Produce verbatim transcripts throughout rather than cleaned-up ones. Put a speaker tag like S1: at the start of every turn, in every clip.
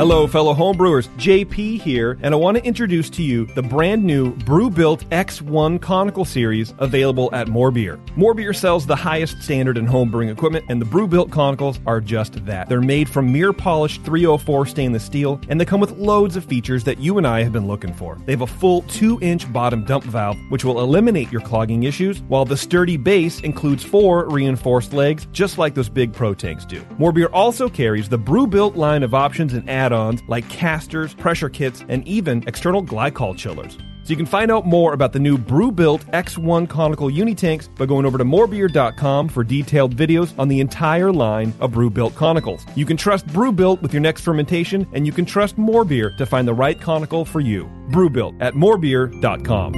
S1: Hello, fellow homebrewers. J P here, and I want to introduce to you the brand new Brewbuilt X one Conical Series available at More Beer. More Beer sells the highest standard in homebrewing equipment, and the Brewbuilt Conicals are just that. They're made from mirror-polished three oh four stainless steel, and they come with loads of features that you and I have been looking for. They have a full two inch bottom dump valve, which will eliminate your clogging issues, while the sturdy base includes four reinforced legs, just like those big Pro tanks do. More Beer also carries the Brewbuilt line of options and add-ons like casters, pressure kits, and even external glycol chillers. So you can find out more about the new Brewbuilt X one Conical Unitanks by going over to more beer dot com for detailed videos on the entire line of Brewbuilt Conicals. You can trust Brewbuilt with your next fermentation, and you can trust More Beer to find the right conical for you. Brewbuilt at more beer dot com.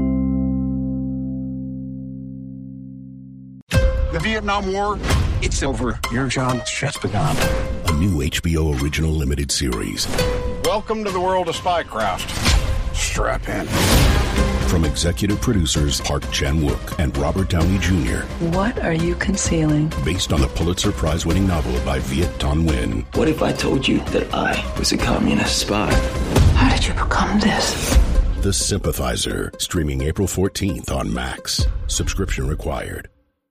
S2: The Vietnam War, it's over. Your job's just begun.
S3: A new H B O original limited series.
S2: Welcome to the world of spycraft. Strap in.
S3: From executive producers Park Chan-wook and Robert Downey Junior
S4: What are you concealing?
S3: Based on the Pulitzer Prize-winning novel by Viet Thanh Nguyen.
S5: What if I told you that I was a communist spy?
S4: How did you become this?
S3: The Sympathizer, streaming April fourteenth on Max. Subscription required.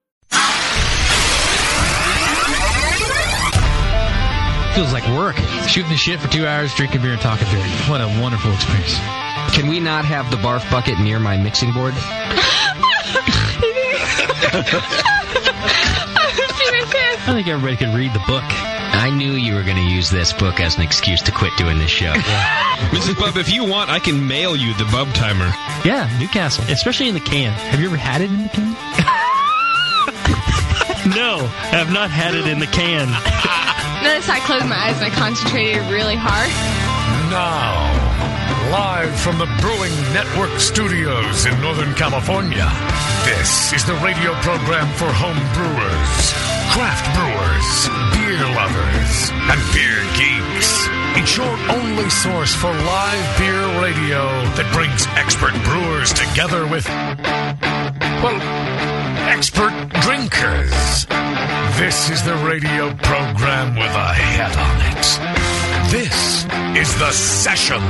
S6: Feels like work. Shooting the shit for two hours, drinking beer and talking beer. What a wonderful experience.
S7: Can we not have the barf bucket near my mixing board?
S6: I think everybody could read the book.
S7: I knew you were going to use this book as an excuse to quit doing this show.
S8: Yeah. Missus Bub, if you want, I can mail you the Bub Timer.
S6: Yeah, Newcastle, especially in the can. Have you ever had it in the can?
S9: No, I have not had it in the can.
S10: Notice I closed my eyes and I concentrated really hard.
S11: Now, live from the Brewing Network studios in Northern California, this is the radio program for home brewers, craft brewers, beer lovers, and beer geeks. It's your only source for live beer radio that brings expert brewers together with, well, expert drinkers. This is the radio program with a head on it. This is The Session.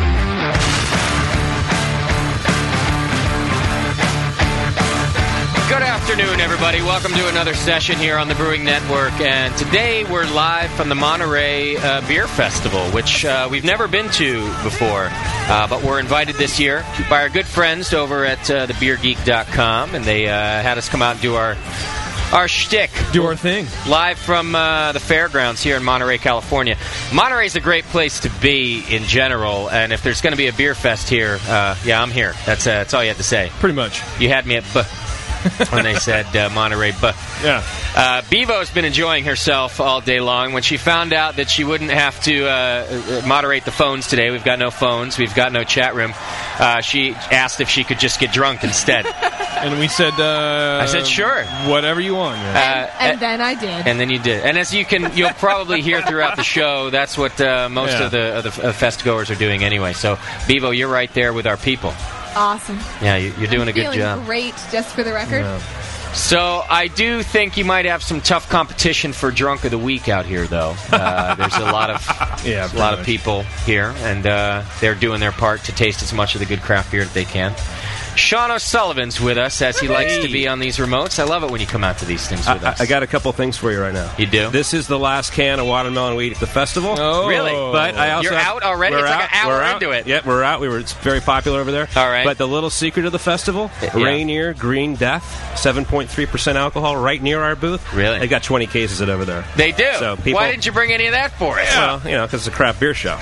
S12: Good afternoon, everybody. Welcome to another session here on the Brewing Network. And today we're live from the Monterey uh, Beer Festival, which uh, we've never been to before. Uh, but we're invited this year by our good friends over at uh, the beer geek dot com. And they uh, had us come out and do our... Our shtick.
S1: Do our thing.
S12: Live from uh, the fairgrounds here in Monterey, California. Monterey's a great place to be in general, and if there's going to be a beer fest here, uh, yeah, I'm here. That's uh, that's all you had to say.
S1: Pretty much.
S12: You had me at B when they said uh, Monterey B.
S1: Yeah.
S12: Uh, Bevo's been enjoying herself all day long. When she found out that she wouldn't have to uh, moderate the phones today, we've got no phones, we've got no chat room, uh, she asked if she could just get drunk instead.
S1: And we said, uh...
S12: I said, sure.
S1: Whatever you want.
S10: Uh, and, and then I did.
S12: And then you did. And as you can, you'll probably hear throughout the show, that's what uh, most
S1: yeah.
S12: of the, of the uh, fest-goers are doing anyway. So, Bevo, you're right there with our people.
S10: Awesome.
S12: Yeah, you, you're doing
S10: I'm
S12: a good
S10: feeling
S12: job.
S10: Great, just for the record.
S1: Yeah.
S12: So, I do think you might have some tough competition for Drunk of the Week out here, though. Uh, there's a lot of
S1: yeah,
S12: a lot
S1: much.
S12: of people here, and uh, they're doing their part to taste as much of the good craft beer that they can. Sean O'Sullivan's with us, as he
S13: hey.
S12: likes to be on these remotes. I love it when you come out to these things with
S13: I,
S12: us.
S13: I got a couple things for you right now.
S12: You do?
S13: This is the last can of watermelon wheat at the festival.
S12: Oh, really?
S13: But I also
S12: You're
S13: have,
S12: out already? It's
S13: out,
S12: like an hour
S13: we're
S12: into
S13: out.
S12: it.
S13: Yeah, we're out. We were. It's very popular over there.
S12: All right.
S13: But the little secret of the festival,
S12: yeah.
S13: Rainier Green Death, seven point three percent alcohol, right near our booth.
S12: Really?
S13: They got twenty cases of it over there.
S12: They do?
S13: So people,
S12: why didn't you bring any of that for us?
S13: Well, you know, because it's a craft beer show.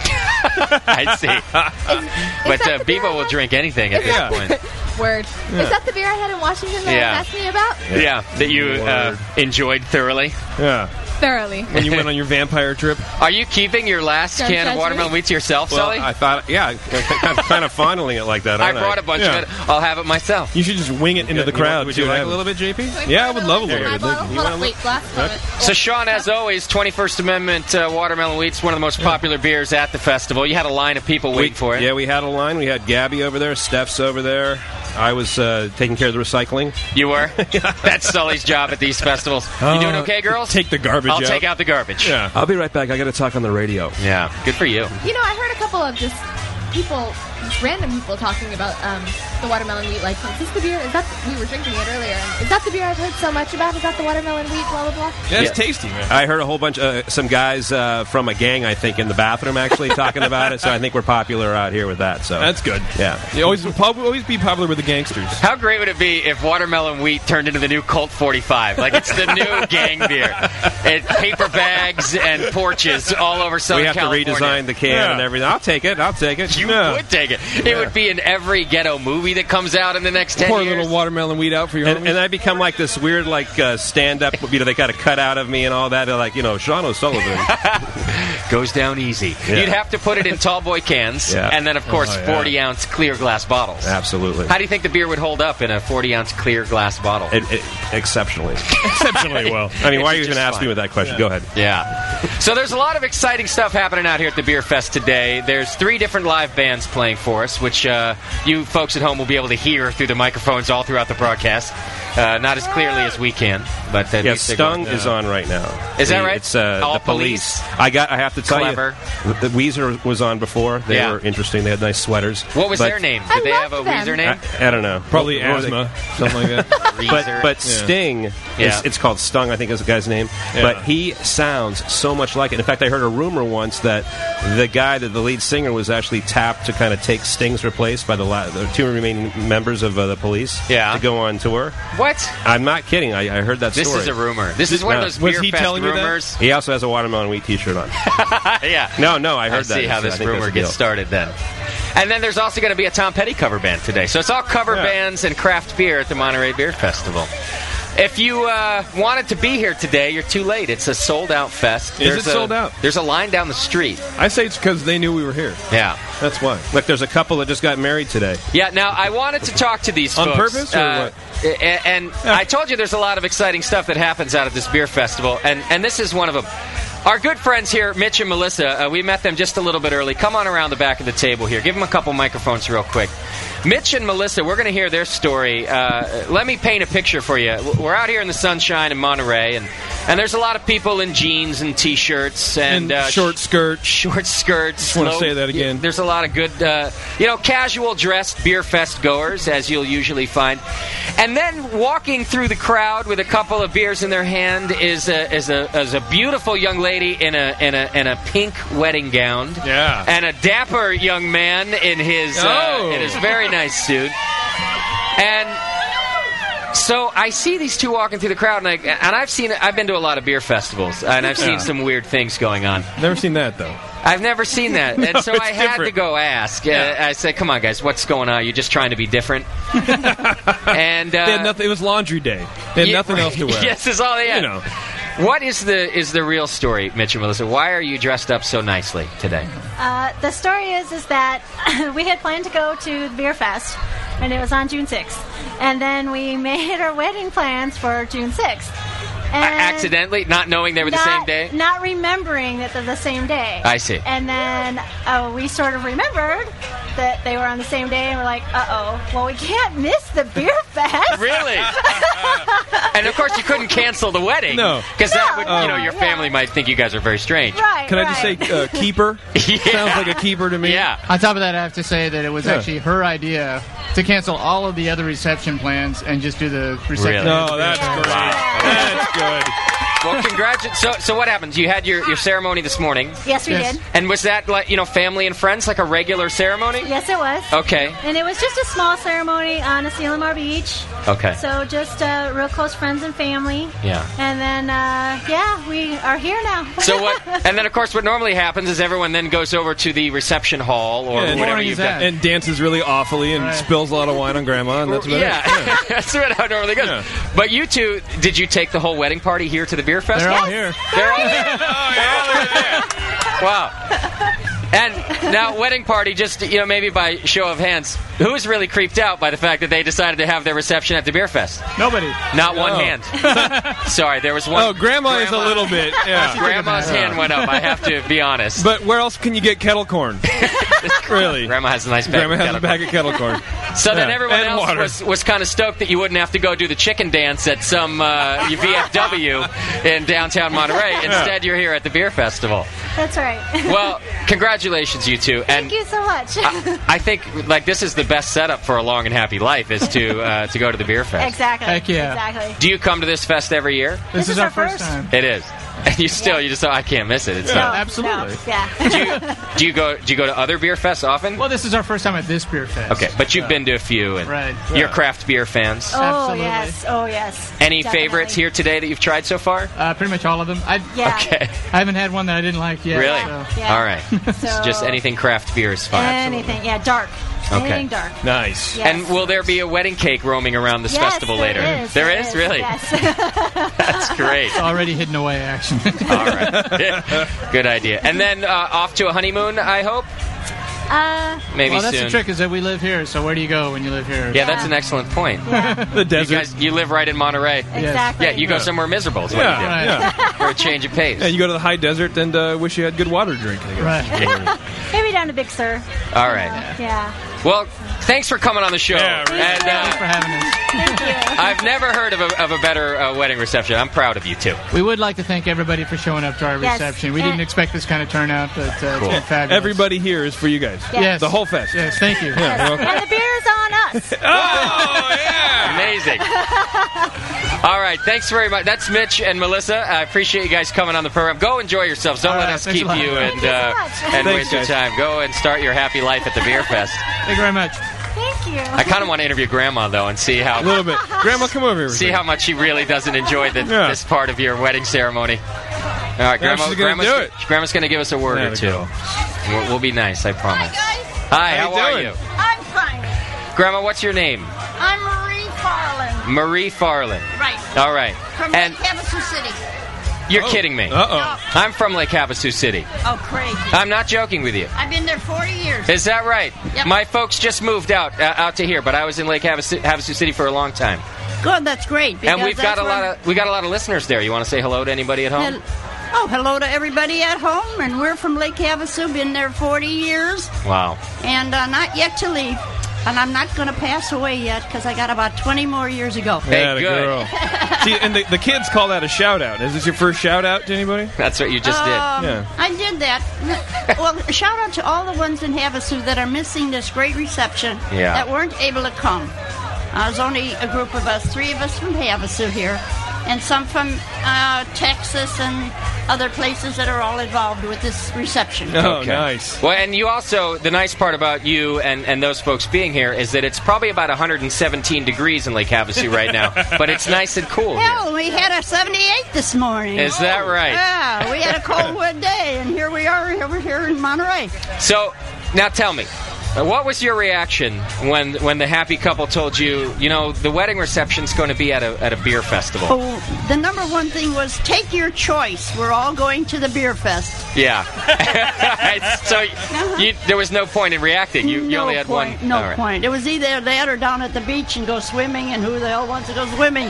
S12: I see.
S10: Is,
S12: but uh, Bevo will drink anything at this point.
S10: Word.
S13: Yeah.
S10: Is that the beer I had in Washington that
S12: Yeah.
S10: you asked me about?
S12: Yeah, yeah that you uh, enjoyed thoroughly.
S13: Yeah.
S10: Thoroughly.
S1: When you went on your vampire trip?
S12: Are you keeping your last
S10: Don't
S12: can of
S10: judge
S12: watermelon
S10: me.
S12: wheat to yourself,
S13: Well,
S12: Sully?
S13: I thought, yeah, I'm kind of fondling it like that.
S12: I
S13: aren't
S12: brought a bunch
S1: Yeah.
S12: of it. I'll have it myself.
S1: You should just wing it into
S13: Yeah,
S1: the
S13: you
S1: crowd.
S13: want- Would
S1: too,
S13: you like a
S1: have-
S13: little bit, J P?
S1: Yeah, I would love a
S10: Can
S1: little
S10: I
S1: bit.
S10: bottle?
S1: You
S10: Hold
S1: want
S10: on,
S1: a
S10: wait, glass moment.
S12: So, Sean, as always, twenty-first Amendment uh, watermelon wheat's one of the most popular beers at the festival. You had a line of people waiting
S13: we,
S12: for it.
S13: Yeah, we had a line. We had Gabby over there, Steph's over there. I was uh, taking care of the recycling.
S12: You were? That's Sully's job at these festivals. Uh, you doing okay, girls?
S1: Take the garbage
S12: I'll
S1: out.
S12: take out the garbage.
S1: Yeah.
S13: I'll be right back. I got to talk on the radio.
S12: Yeah, good for you.
S10: You know, I heard a couple of just people, just random people talking about um, the watermelon wheat. Like, is this the beer? Is that the, we were drinking it earlier? And is that the beer I've heard so much about? Is that the watermelon wheat? Blah blah blah.
S1: Yeah, it's
S13: Yeah.
S1: tasty, man.
S13: I heard a whole bunch of uh, some guys uh, from a gang, I think, in the bathroom actually talking about it. So I think we're popular out here with that. So
S1: That's good.
S13: Yeah.
S1: You always always be popular with the gangsters.
S12: How great would it be if watermelon wheat turned into the new Colt forty-five? Like, it's the new gang beer. It, paper bags and porches all over Southern
S13: We have
S12: California.
S13: to redesign the can
S1: Yeah.
S13: and everything. I'll take it. I'll take it.
S12: You
S1: Yeah.
S12: would take it. It
S13: Yeah.
S12: would be in every ghetto movie that comes out in the next ten
S1: Pour a
S12: years.
S1: little watermelon wheat out for your
S13: And,
S1: homies.
S13: and I become like this weird, like, uh, stand-up, you know, they got a cut out of me and all that. They're like, you know, Sean O'Sullivan.
S12: Goes down easy.
S13: Yeah.
S12: You'd have to put it in tall boy cans,
S13: Yeah.
S12: and then, of course,
S1: Oh, yeah.
S12: forty-ounce clear glass bottles.
S13: Absolutely.
S12: How do you think the beer would hold up in a forty-ounce clear glass bottle?
S13: It, it, exceptionally.
S1: Exceptionally well.
S13: I mean, why are
S12: It's
S13: you even
S12: just
S13: asking
S12: fine.
S13: me that question?
S1: Yeah.
S13: Go ahead.
S12: Yeah. So there's a lot of exciting stuff happening out here at the Beer Fest today. There's three different live bands playing for us, which uh, you folks at home will be able to hear through the microphones all throughout the broadcast. Uh, not as clearly as we can, but at
S13: Yeah,
S12: least they're
S13: Stung
S12: going-
S13: is on right now.
S12: Is that
S13: The-
S12: right?
S13: It's uh,
S12: All
S13: the
S12: Police.
S13: police. I got. I have to tell
S12: Clever.
S13: you, the Weezer was on before. They
S12: Yeah.
S13: were interesting. They had nice sweaters.
S12: What was
S13: But-
S12: their name?
S10: I
S12: Did they have a
S10: loved them.
S12: Weezer name?
S13: I, I don't know.
S1: Probably
S13: What were they-
S1: asthma, something like that.
S13: But
S12: Weezer.
S13: but
S1: Yeah.
S13: Sting, is,
S12: Yeah.
S13: it's called Stung, I think is the guy's name.
S1: Yeah.
S13: But he sounds so much like it. In fact, I heard a rumor once that the guy, that the lead singer, was actually tapped to kind of take Sting's replace by the, la- the two remaining members of uh, the Police
S12: Yeah.
S13: to go on tour.
S12: What?
S13: I'm not kidding. I, I heard that
S12: This
S13: story.
S12: is a rumor. This is one of
S13: No.
S12: those
S1: Was
S12: Beer
S1: he
S12: Fest
S1: telling you that?
S12: rumors.
S13: He also has a watermelon wheat T-shirt on.
S12: Yeah.
S13: No, no, I heard
S12: I
S13: that.
S12: see how
S13: I
S12: this
S13: think
S12: rumor
S13: that's a
S12: gets
S13: deal.
S12: started then. And then there's also going to be a Tom Petty cover band today. So it's all cover
S1: Yeah.
S12: bands and craft beer at the Monterey Beer Festival. If you uh, wanted to be here today, you're too late. It's a sold-out fest.
S1: Is
S12: There's
S1: it
S12: a-
S1: sold out?
S12: There's a line down the street.
S1: I say it's because they knew we were here.
S12: Yeah.
S1: That's why.
S13: Look, there's a couple that just got married today.
S12: Yeah, now I wanted to talk to these
S1: On
S12: folks.
S1: purpose or
S12: uh, a- And, I told you there's a lot of exciting stuff that happens out at this beer festival, and, and this is one of them. Our good friends here, Mitch and Melissa, uh, we met them just a little bit early. Come on around the back of the table here. Give them a couple microphones real quick. Mitch and Melissa, we're going to hear their story. Uh, let me paint a picture for you. We're out here in the sunshine in Monterey, and, and there's a lot of people in jeans and T-shirts and,
S1: And
S12: uh,
S1: short skirts.
S12: short skirts.
S1: Just wanna
S12: low-
S1: say that again.
S12: There's a lot of good, uh, you know, casual dressed beer fest goers, as you'll usually find. And then walking through the crowd with a couple of beers in their hand is a is a is a beautiful young lady in a in a in a pink wedding gown.
S1: Yeah.
S12: And a dapper young man in his uh,
S1: Oh.
S12: in his very nice suit. And so I see these two walking through the crowd, and, I, and I've seen I've been to a lot of beer festivals, and I've seen
S1: Yeah.
S12: some weird things going on.
S1: Never seen that, though.
S12: I've never seen that, and
S1: No,
S12: so
S1: it's
S12: I had
S1: different.
S12: to go ask. Uh,
S1: Yeah.
S12: I said, "Come on, guys, what's going on? You're just trying to be different." and uh,
S1: They had nothing. It was laundry day. They had
S12: yeah,
S1: nothing else to wear.
S12: Yes, is all they had.
S1: You know.
S12: What is the is the real story, Mitch and Melissa? Why are you dressed up so nicely today?
S14: Uh, the story is is that we had planned to go to the Beer Fest, and it was on June sixth. And then we made our wedding plans for June sixth. And
S12: A- accidentally, not knowing they were the
S14: not,
S12: same day.
S14: Not remembering that they're the same day.
S12: I see.
S14: And then uh, we sort of remembered that they were on the same day, and we're like, uh-oh, well, we can't miss the Beer Fest.
S12: Really? And of course, you couldn't cancel the wedding.
S1: No.
S12: because that
S14: No,
S12: would, you know,
S14: no,
S12: your
S14: yeah.
S12: family might think you guys are very strange.
S14: Right,
S1: Can I just
S14: right.
S1: say uh, keeper?
S12: Yeah.
S1: Sounds like a keeper to me.
S12: Yeah.
S15: On top of that, I have to say that it was
S1: Yeah.
S15: actually her idea to cancel all of the other reception plans and just do the reception.
S12: Really?
S1: No, that's great. That's good.
S12: Well, congratulations. So, so what happened? You had your, your ceremony this morning.
S14: Yes, we
S15: Yes.
S14: did.
S12: And was that, like, you know, family and friends, like a regular ceremony?
S14: Yes, it was.
S12: Okay.
S14: And it was just a small ceremony on Asilomar Beach.
S12: Okay.
S14: So just uh, real close friends and family.
S12: Yeah.
S14: And then, uh, yeah, we are here now.
S12: So what? And then, of course, what normally happens is everyone then goes over to the reception hall or
S1: Yeah, and-
S12: whatever
S15: Morning
S12: you've
S15: is
S12: got.
S15: that?
S1: And dances really awfully and
S15: Right.
S1: spills a lot of wine on grandma, and that's about
S12: Yeah,
S1: it.
S12: that's what how it normally goes.
S1: Yeah.
S12: But you two, did you take the whole wedding party here to the beer fest?
S15: They're all here.
S12: They're all here. They're all there. Wow. And now, wedding party, just, you know, maybe by show of hands, who is really creeped out by the fact that they decided to have their reception at the beer fest?
S15: Nobody.
S12: Not one
S1: Oh.
S12: hand. Sorry, there was one.
S1: Oh, grandma, is a little bit. Yeah.
S12: Grandma's hand went up, I have to be honest.
S1: But where else can you get kettle corn? Really?
S12: Grandma has a nice bag
S1: Grandma
S12: of
S1: has
S12: kettle
S1: a bag of kettle corn.
S12: So then
S1: Yeah,
S12: everyone
S1: and
S12: else
S1: water.
S12: was, was kind of stoked that you wouldn't have to go do the chicken dance at some uh, V F W in downtown Monterey. Instead, you're here at the beer festival.
S14: That's right.
S12: Well, congratulations, you two.
S14: Thank
S12: and
S14: you so much.
S12: I, I think like this is the best setup for a long and happy life is to uh, to go to the beer fest.
S14: Exactly.
S15: Heck yeah.
S14: Exactly.
S12: Do you come to this fest every year?
S15: This,
S14: This
S15: is
S14: is
S15: our
S14: our
S15: first
S14: first.
S15: time.
S12: It is. And you still, you just I can't miss it. It's
S15: Yeah,
S12: not.
S15: absolutely.
S14: No, yeah.
S12: Do you, do you go? Do you go to other beer fests often?
S15: Well, this is our first time at this beer fest.
S12: Okay, but you've
S15: so-
S12: been to a few, and
S15: Right.
S12: you're
S15: Yeah.
S12: craft beer fans.
S14: Oh
S15: Absolutely.
S14: yes. Oh yes.
S12: Any
S14: Definitely.
S12: favorites here today that you've tried so far?
S15: Uh, pretty much all of them. I,
S14: Yeah.
S12: Okay.
S15: I haven't had one that I didn't like yet.
S12: Really?
S15: So.
S14: Yeah.
S12: All right.
S14: So-
S12: Just anything craft beer is fine.
S14: Anything. Yeah. Dark.
S12: Okay.
S14: Anything dark.
S1: Nice.
S14: Yes.
S12: And will there be a wedding cake roaming around this
S14: Yes,
S12: festival
S14: there
S12: later?
S14: is,
S12: there
S14: there
S12: is?
S14: is,
S12: Really?
S14: Yes.
S12: That's great.
S15: It's already hidden away, actually.
S12: All right. Good idea. And then uh, off to a honeymoon, I hope?
S14: Uh,
S12: Maybe
S15: well, that's
S12: soon.
S15: the trick is that we live here, so where do you go when you live here?
S12: Yeah, that's an excellent point.
S14: yeah.
S1: The
S12: You
S1: desert.
S12: guys, you live right in Monterey.
S14: Exactly.
S12: Yeah, you go somewhere miserable is what
S1: Yeah,
S12: you do.
S15: Right.
S1: yeah.
S12: For a change of pace.
S1: Yeah, you go to the high desert and uh, wish you had good water to drink. I guess.
S15: Right.
S14: Maybe down to Big Sur.
S12: All right.
S14: Yeah.
S12: Well, thanks for coming on the show.
S1: Yeah, really.
S12: and,
S15: Thanks
S12: uh,
S15: for having us.
S14: Thank you.
S12: I've never heard of a, of a better uh, wedding reception. I'm proud of you, too.
S15: We would like to thank everybody for showing up to our
S14: Yes.
S15: reception. We
S14: Uh,
S15: didn't expect this kind of turnout, but uh,
S12: Cool.
S15: it's been fabulous.
S1: Everybody here is for you guys.
S14: Yes.
S15: Yes.
S1: The whole fest.
S15: Yes, thank you.
S1: Yeah, you're welcome.
S14: And the beer's on us.
S1: Oh, yeah.
S12: Amazing. All right, thanks very much. That's Mitch and Melissa. I appreciate you guys coming on the program. Go enjoy yourselves. Don't
S15: All
S12: let
S15: right,
S12: us
S15: thanks
S12: keep
S15: a lot.
S12: you
S14: Thank
S12: and
S14: you so
S12: uh,
S14: much.
S12: and
S1: Thanks,
S12: waste your
S1: guys.
S12: time. Go and start your happy life at the beer fest.
S15: Thank you very much.
S14: Thank you.
S12: I kind of want to interview Grandma though and see
S1: A
S12: how
S1: little bit. Grandma, come over here.
S12: see how much she really doesn't enjoy the,
S1: Yeah.
S12: this part of your wedding ceremony. All right, Grandma.
S1: she's gonna
S12: Grandma's,
S1: do it.
S12: Grandma's going to give us a word
S1: There
S12: or
S1: we
S12: two.
S1: go.
S12: We'll, we'll be nice, I promise.
S16: Hi,
S12: Hi,
S1: How
S12: how,
S1: you
S12: are
S1: doing?
S12: you?
S16: I'm fine.
S12: Grandma, what's your name?
S16: I'm Marie Farland.
S12: Marie Farland.
S16: Right.
S12: All right.
S16: From
S12: And
S16: Lake Havasu City.
S12: you're
S1: Oh.
S12: kidding me.
S1: Uh-oh.
S12: I'm from Lake Havasu City.
S16: Oh, crazy.
S12: I'm not joking with you.
S16: I've been there forty years.
S12: Is that right?
S16: Yep.
S12: My folks just moved out uh, out to here, but I was in Lake Havasu, Havasu City for a long time.
S16: Good, that's great.
S12: And
S16: because
S12: we've got
S16: that's
S12: a lot
S16: where-
S12: of we got a lot of listeners there. You want to say hello to anybody at home?
S16: Hel- Oh, hello to everybody at home. And we're from Lake Havasu. Been there forty years.
S12: Wow.
S16: And uh, not yet to leave. And I'm not going to pass away yet because I got about twenty more years to go.
S12: Hey,
S1: Yeah, the
S12: good.
S1: girl. See, and the, the kids call that a shout out. Is this your first shout out to anybody?
S12: That's what you just
S16: Um,
S1: Yeah.
S16: I did that. Well, shout out to all the ones in Havasu that are missing this great reception
S12: Yeah.
S16: that weren't able to come. Uh, there's only a group of us, three of us from Havasu here, and some from uh, Texas and other places that are all involved with this reception.
S1: Oh, nice.
S12: Well, and you also, the nice part about you and, and those folks being here is that it's probably about one hundred seventeen degrees in Lake Havasu right now, but it's nice and cool here.
S16: Hell, we had a seventy-eight this morning.
S12: Is that right?
S16: Yeah, we had a cold wood day, and here we are over here in Monterey.
S12: So, now tell me, what was your reaction when when the happy couple told you, you know, the wedding reception's going to be at a at a beer festival?
S16: Oh, the number one thing was take your choice. We're all going to the beer fest.
S12: Yeah. So you, there was no point in reacting. You, you
S16: no
S12: only had
S16: point,
S12: one.
S16: No
S12: All right.
S16: point. It was either that or down at the beach and go swimming, and who the hell wants to go swimming?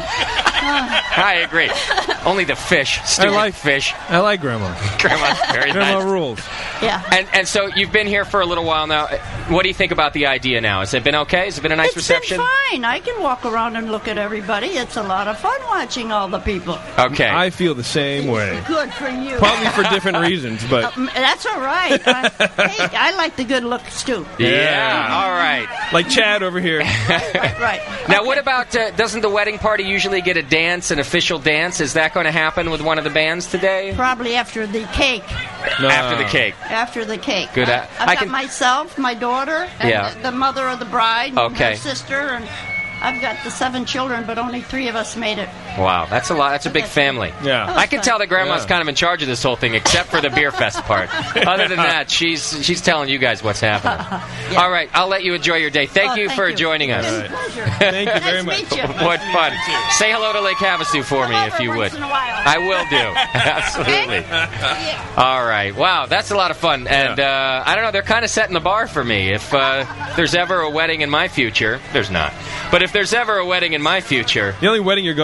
S12: I agree. Only the fish, stupid
S1: I like
S12: fish.
S1: I like Grandma.
S12: Grandma's very
S1: Grandma
S12: nice.
S1: rules.
S16: Yeah.
S12: And and so you've been here for a little while now. What do you think about the idea now? Has it been okay? Has it been a nice
S16: It's
S12: reception?
S16: been fine. I can walk around and look at everybody. It's a lot of fun watching all the people.
S12: Okay.
S1: I feel the same way.
S16: Good for you.
S1: Probably for different reasons, but
S16: Um, that's all right. Uh, hey, I like the good looks too.
S12: Yeah. All right.
S1: like Chad over here.
S16: Right, right.
S12: Now, what about? Uh, doesn't the wedding party usually get a dance, an official dance? Is that going to happen with one of the bands today?
S16: Probably after the cake.
S1: No.
S12: After the cake.
S16: After the cake.
S12: Good.
S16: I,
S12: I-
S16: I've
S12: I
S16: got
S12: can-
S16: myself, my daughter, and
S12: Yeah.
S16: the, the mother of the bride, and
S12: Okay.
S16: her sister, and I've got the seven children, but only three of us made it.
S12: Wow, that's a lot. That's a big family.
S1: Yeah.
S12: I can tell that Grandma's
S1: Yeah.
S12: kind of in charge of this whole thing, except for the beer fest part. Other than that, she's she's telling you guys what's happening.
S16: Yeah.
S12: All right, I'll let you enjoy your day. Thank
S16: Oh,
S12: you
S16: thank
S12: for
S16: you.
S12: joining us.
S16: It's a pleasure.
S1: Thank you very
S16: Nice
S1: much.
S16: to meet you.
S12: What fun! Say hello to Lake Havasu for me,
S16: Come
S12: if
S16: over
S12: you
S16: once
S12: would.
S16: in a while.
S12: I will do. Absolutely. All right. Wow, that's a lot of fun. And uh, I don't know, they're kind of setting the bar for me. If uh, there's ever a wedding in my future, there's not. But if there's ever a wedding in my future,
S1: The only wedding you're going to is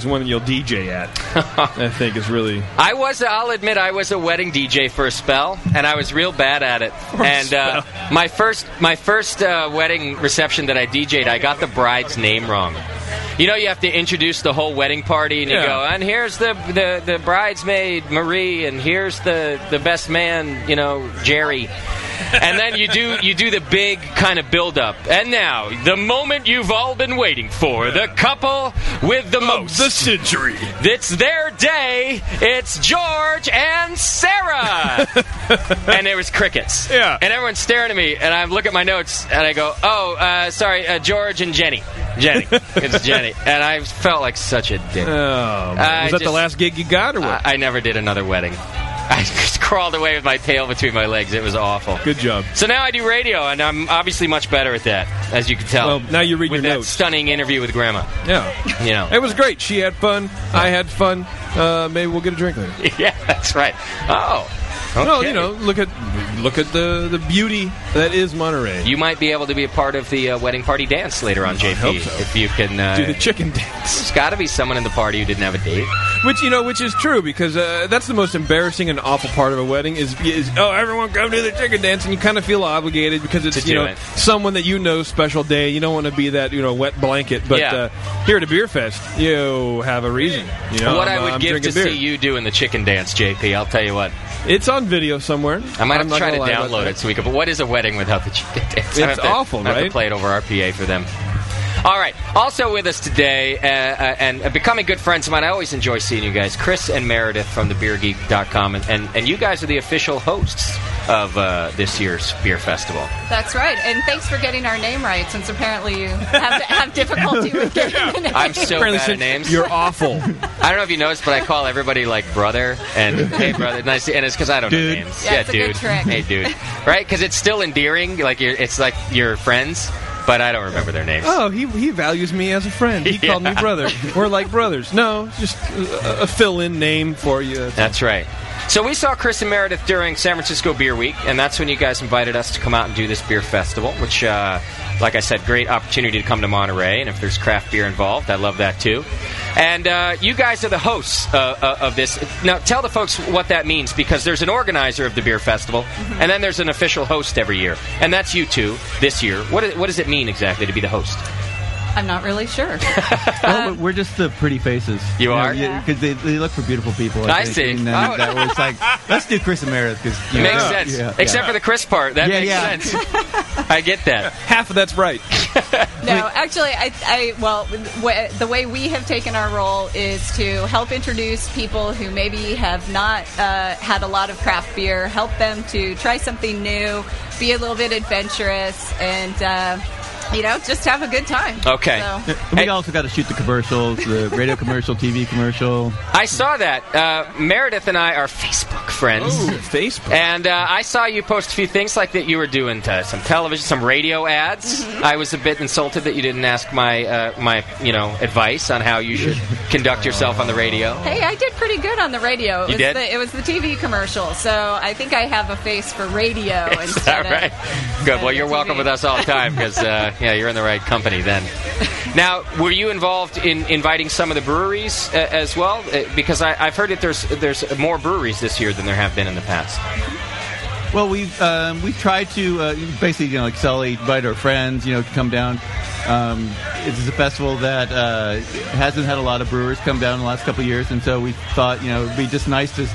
S1: one that you'll D J at. I think is really.
S12: I was. I'll admit, I was a wedding D J for a spell, and I was real bad at it.
S1: For a
S12: and uh, my first, my first uh, wedding reception that I D J'd, I got the bride's name wrong. You know, you have to introduce the whole wedding party, and you
S1: Yeah.
S12: go, and here's the, the, the bridesmaid, Marie, and here's the, the best man, you know, Jerry. And then you do you do the big kind of build-up. And now, the moment you've all been waiting for, the couple with the most.
S1: The century.
S12: It's their day. It's George and Sarah. And there was crickets.
S1: Yeah.
S12: And everyone's staring at me, and I look at my notes, and I go, oh, uh, sorry, uh, George and Jenny. Jenny. It's Jenny. And I felt like such a dick.
S1: Oh, man.
S12: I
S1: Was that the
S12: just-
S1: last gig you got, or what?
S12: I, I never did another wedding. I just crawled away with my tail between my legs. It was awful.
S1: Good job.
S12: So now I do radio, and I'm obviously much better at that, as you can tell.
S1: Well, now you read
S12: with
S1: your
S12: that
S1: notes.
S12: stunning interview with Grandma.
S1: Yeah.
S12: You know.
S1: It was great. She had fun. I had fun. Uh, maybe we'll get a drink later.
S12: Yeah, that's right. Oh. Okay.
S1: Well, you know, look at look at the, the beauty that is Monterey.
S12: You might be able to be a part of the uh, wedding party dance later on, J P.
S1: hope so.
S12: If you can uh,
S1: Do the chicken dance.
S12: There's got to be someone in the party who didn't have a date.
S1: Which, you know, which is true, because uh, that's the most embarrassing and awful part of a wedding is, is oh, everyone come to the chicken dance, and you kind of feel obligated because it's,
S12: To
S1: you
S12: do
S1: know,
S12: it.
S1: someone that you know, special day. You don't want to be that, you know, wet blanket. But
S12: Yeah.
S1: uh, here at a beer fest, you have a reason. You know,
S12: what
S1: I'm,
S12: I would
S1: I'm
S12: give to
S1: drinking beer.
S12: see you doing the chicken dance, J P, I'll tell you what.
S1: It's on video somewhere.
S12: I might have
S1: I'm
S12: to
S1: not
S12: try to
S1: gonna lie about
S12: download
S1: that.
S12: it so we can. But what is a wedding without the chicken dance? I have
S1: It's
S12: to-
S1: awful,
S12: I have to
S1: right?
S12: play it over R P A for them. All right. Also with us today, uh, uh, and uh, becoming good friends of mine, I always enjoy seeing you guys, Chris and Meredith from the beer geek dot com, and, and, and you guys are the official hosts of uh, this year's beer festival.
S17: That's right, and thanks for getting our name right, since apparently you have, have difficulty with getting the name.
S12: I'm so
S1: Apparently
S12: bad at
S1: since
S12: names.
S1: You're awful.
S12: I don't know if you noticed, but I call everybody like brother and hey brother, nice, and it's because I don't
S1: Dude.
S12: know names.
S17: Yeah, it's a
S12: dude.
S17: good trick.
S12: Hey dude, right? Because it's still endearing. Like you're, it's like you're friends, but I don't remember their names.
S1: Oh, he he values me as a friend. He called me
S12: Yeah.
S1: brother. We're like brothers. No, just a, a fill-in name for you.
S12: That's right. So we saw Chris and Meredith during San Francisco Beer Week, and that's when you guys invited us to come out and do this beer festival, which, uh, like I said, great opportunity to come to Monterey, and if there's craft beer involved, I love that too. And uh, you guys are the hosts uh, uh, of this. Now, tell the folks what that means, because there's an organizer of the beer festival, and then there's an official host every year, and that's you two this year. What, is, what does it mean exactly to be the host?
S17: I'm not really sure.
S18: Well, we're just the pretty faces.
S12: You are?
S17: Yeah.
S18: Because they, they look for beautiful people.
S12: I
S18: think,
S12: see.
S18: And then
S12: Oh.
S18: that was like, let's do Chris and Meredith. Cause, you
S12: Makes
S18: know,
S12: sense.
S18: yeah,
S12: Except
S18: yeah.
S12: for the Chris part. That
S18: Yeah,
S12: makes
S18: yeah.
S12: sense. I get that.
S1: Half of that's right.
S17: No, actually, I, I well, w- the way we have taken our role is to help introduce people who maybe have not uh, had a lot of craft beer, help them to try something new, be a little bit adventurous, and uh, you know, just have a good time.
S12: Okay.
S17: So,
S18: And we also got to shoot the commercials, the radio commercial, T V commercial.
S12: I saw that. Uh, Meredith and I are Facebook friends.
S1: Ooh, Facebook.
S12: And uh, I saw you post a few things like that you were doing uh, some television, some radio ads.
S17: Mm-hmm.
S12: I was a bit insulted that you didn't ask my, uh, my you know, advice on how you should conduct yourself on the radio.
S17: hey, I did pretty good on the radio. It
S12: You
S17: was
S12: did?
S17: The, it was the T V commercial, so I think I have a face for radio
S12: Is
S17: instead
S12: that right?
S17: of.
S12: Good. Well,
S17: of
S12: you're
S17: T V.
S12: welcome with us all the time because, uh, yeah, you're in the right company then. Now, were you involved in inviting some of the breweries uh, as well? Uh, because I, I've heard that there's there's more breweries this year than there have been in the past.
S18: Well, we've um, we've tried to uh, basically, you know, like Sully, invite our friends, you know, to come down. Um, this is a festival that uh, hasn't had a lot of brewers come down in the last couple of years, and so we thought, you know, it'd be just nice to,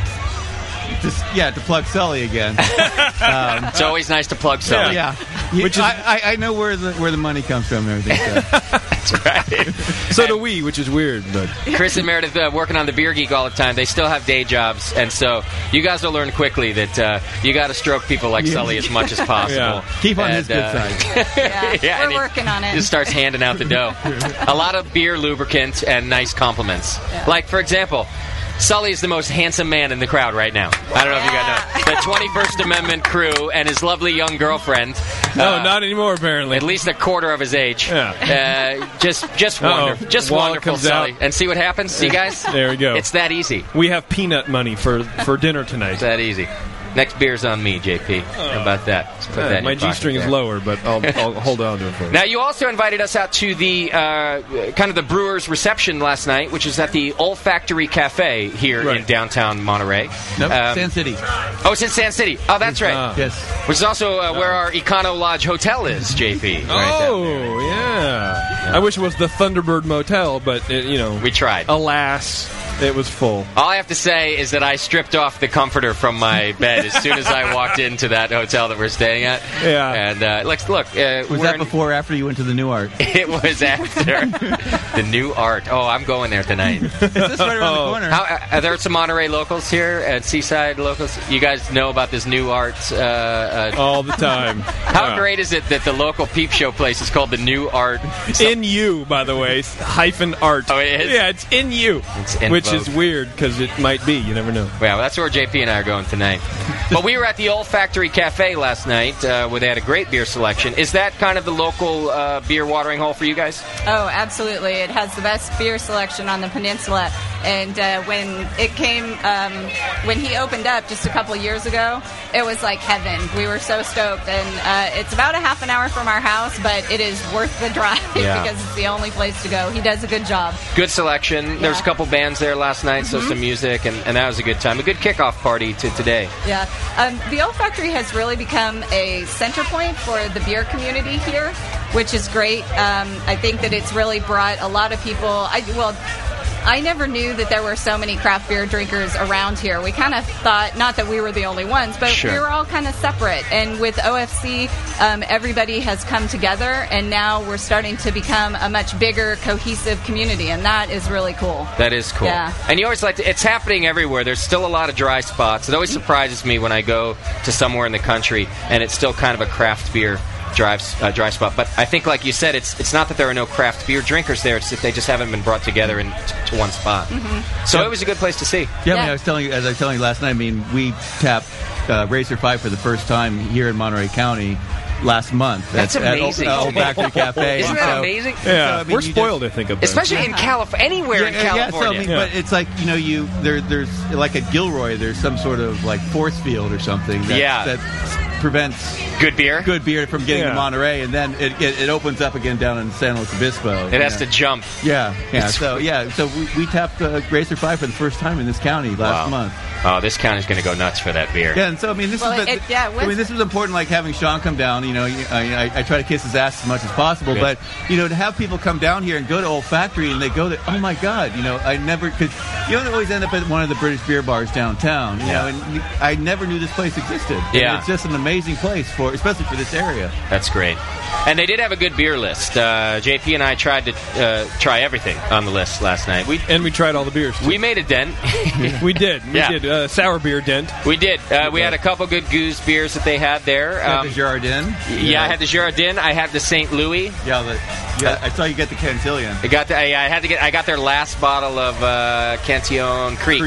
S18: just yeah, to plug Sully again. Um,
S12: It's always nice to plug Sully.
S18: yeah, which I, I, I know where the where the money comes from and everything. So.
S12: That's right.
S1: So do we, which is weird, but
S12: Chris and Meredith uh, working on the Beer Geek all the time. They still have day jobs, and so you guys will learn quickly that uh, you got to stroke people like Sully as much as possible.
S1: Yeah.
S18: Keep on
S12: And,
S18: his good
S12: uh,
S18: side.
S17: Yeah,
S12: Yeah, and
S17: we're
S12: he
S17: working on it.
S12: Just starts handing out the dough. A lot of beer lubricant and nice compliments. Like, for example, Sully is the most handsome man in the crowd right now. I don't know if you guys know. The twenty-first Amendment crew and his lovely young girlfriend.
S1: no,
S12: uh,
S1: not anymore. Apparently,
S12: At least a quarter of his age.
S1: Yeah.
S12: Uh, just just
S1: Uh-oh.
S12: wonderful. Just
S1: Wallet
S12: wonderful,
S1: comes
S12: Sully.
S1: out.
S12: And see what happens? See, guys?
S1: There we go.
S12: It's that easy.
S1: we have peanut money for for dinner tonight.
S12: It's that easy. Next beer's on me, J P. How about that? Let's put
S1: Yeah,
S12: that in
S1: my
S12: your pocket
S1: G-string is
S12: there.
S1: lower, but I'll, I'll hold on to it for you.
S12: Now, you also invited us out to the uh, kind of the Brewers reception last night, which is at the Olfactory Cafe here
S18: Right.
S12: in downtown Monterey.
S18: Nope,
S12: Um,
S18: Sand City.
S12: Oh, it's in Sand City. Oh, that's right.
S1: Ah.
S18: Yes.
S12: Which is also uh, where our Econo Lodge Hotel is, J P. Right down
S1: Oh,
S12: there.
S1: yeah. I wish it was the Thunderbird Motel, but, it, you know.
S12: We tried.
S1: Alas, it was full.
S12: All I have to say is that I stripped off the comforter from my bed as soon as I walked into that hotel that we're staying at.
S1: Yeah.
S12: And uh, let's look. Uh,
S18: Was
S12: we're
S18: that
S12: in-
S18: before or after you went to the New Art?
S12: It was after the New Art. Oh, I'm going there tonight.
S18: Is this right around the corner?
S12: How, uh, are there some Monterey locals here at Seaside locals? You guys know about this New Art? Uh, uh,
S1: All the time.
S12: how
S1: Yeah.
S12: great is it that the local peep show place is called the New Art?
S1: In you, by the way, hyphen art.
S12: Oh, it is?
S1: Yeah, it's in you,
S12: It's in
S1: which
S12: both.
S1: is weird because it might be. You never know.
S12: Yeah, well, that's where J P and I are going tonight. But we were at the Olfactory Cafe last night, uh, where they had a great beer selection. Is that kind of the local uh, beer watering hole for you guys?
S17: Oh, absolutely. It has the best beer selection on the peninsula. And uh, when it came, um, when he opened up just a couple years ago, it was like heaven. We were so stoked. And uh, it's about a half an hour from our house, but it is worth the drive
S12: Yeah.
S17: because it's the only place to go. He does a good job.
S12: Good selection. There was a
S17: Yeah.
S12: couple bands there last night, so some music, and, and that was a good time. A good kickoff party to today.
S17: Yeah. Um, the Olfactory has really become a center point for the beer community here, which is great. Um, I think that it's really brought a lot of people. I, well, I never knew that there were so many craft beer drinkers around here. We kind of thought, not that we were the only ones, but
S12: Sure.
S17: we were all kind of separate. And with O F C, um, everybody has come together, and now we're starting to become a much bigger, cohesive community, and that is really cool.
S12: That is cool.
S17: Yeah.
S12: And you always like to, it's happening everywhere. There's still a lot of dry spots. It always surprises me when I go to somewhere in the country and it's still kind of a craft beer dry, uh, dry spot. But I think, like you said, it's it's not that there are no craft beer drinkers there. It's that they just haven't been brought together in, t- to one spot.
S17: Mm-hmm.
S12: So it was a good place to see.
S18: Yeah, I mean, I was telling you, as I was telling you last night, I mean, we tapped uh, Racer five for the first time here in Monterey County last month.
S12: That's
S18: at,
S12: amazing.
S18: At Old, uh, Old Factory Cafe.
S12: Isn't
S18: And
S12: that
S18: so-
S12: amazing?
S1: Yeah,
S18: so, I mean,
S1: we're
S18: you
S1: spoiled,
S18: just-
S1: I think, of that.
S12: Especially in California, anywhere in
S18: Yeah, yeah, so, I
S12: California.
S18: mean, but it's like, you know, you there, there's like at Gilroy, there's some sort of like force field or something that,
S12: Yeah.
S18: that prevents
S12: good beer,
S18: good beer from getting
S1: Yeah.
S18: to Monterey, and then it, it, it opens up again down in San Luis Obispo.
S12: It has
S18: Yeah.
S12: to jump.
S18: Yeah, yeah.
S12: It's-
S18: So yeah, so we, we tapped uh, Racer Five for the first time in this county last
S12: Wow.
S18: month.
S12: Oh, this county's going to go nuts for that beer.
S18: Yeah, and so I mean, this
S17: Well,
S18: is
S17: it- yeah, it
S18: I
S17: was-
S18: mean, this was important. Like having Sean come down. You know, you- I, I, I try to kiss his ass as much as possible,
S12: Good.
S18: but you know, to have people come down here and go to Old Factory and they go to, oh my God, you know, I never could. You don't always end up at one of the British beer bars downtown. You
S12: Yeah.
S18: know, and you- I never knew this place existed. And
S12: Yeah.
S18: it's just an amazing place for, especially for this area.
S12: That's great. And they did have a good beer list. Uh, J P and I tried to uh, try everything on the list last night. We
S1: and we tried all the beers. Too.
S12: we made a dent.
S1: we did. We
S12: Yeah.
S1: did. Uh, sour beer dent.
S12: We did. Uh, we had a couple good goose beers that they had there.
S18: Had
S12: Um,
S18: the Girardin.
S12: yeah, I had the Girardin. I had the Saint Louis.
S18: Yeah, the, yeah. I saw you get the Cantillon.
S12: I got the, I, I had to get. I got their last bottle of uh, Cantillon Creek,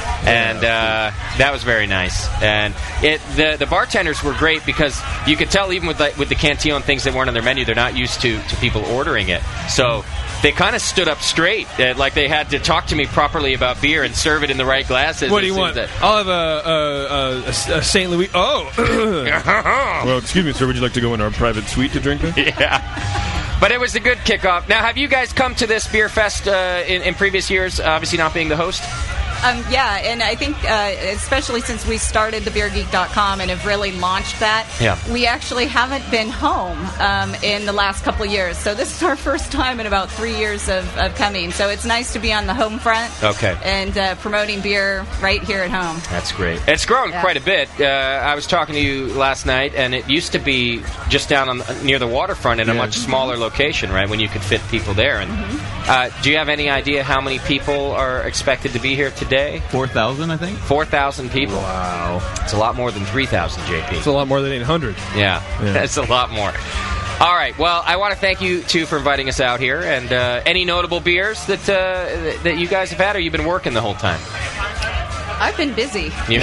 S12: and uh, that was very nice. And it the the bartenders were great because you could tell even with the, with the Cantillon things that weren't on their menu, they're not used to to people ordering it. So they kind of stood up straight, uh, like they had to talk to me properly about beer and serve it in the right glasses.
S1: What do
S12: as
S1: you
S12: soon
S1: want?
S12: as that-
S1: I'll have a, a, a, a Saint Louis. Oh, well, excuse me, sir. Would you like to go in our private suite to drink this?
S12: Yeah. But it was a good kickoff. Now, have you guys come to this beer fest uh, in, in previous years, obviously not being the host?
S17: Um, yeah, and I think uh, especially since we started the beer geek dot com and have really launched that,
S12: Yeah.
S17: we actually haven't been home um, in the last couple of years. So this is our first time in about three years of, of coming. So it's nice to be on the home front
S12: Okay.
S17: and uh, promoting beer right here at home.
S12: That's great. It's grown
S17: Yeah.
S12: quite a bit. Uh, I was talking to you last night, and it used to be just down on near the waterfront in a
S18: Yeah.
S12: much smaller location, right, when you could fit people there. And uh, do you have any idea how many people are expected to be here today?
S18: Four thousand, I think.
S12: four thousand people. Wow. It's a lot more than three thousand, J P.
S1: It's a lot more than eight hundred.
S12: Yeah,
S1: Yeah.
S12: that's a lot more. All right. Well, I want to thank you, too, for inviting us out here. And uh, any notable beers that uh, that you guys have had, or you've been working the whole time?
S17: I've been busy.
S12: You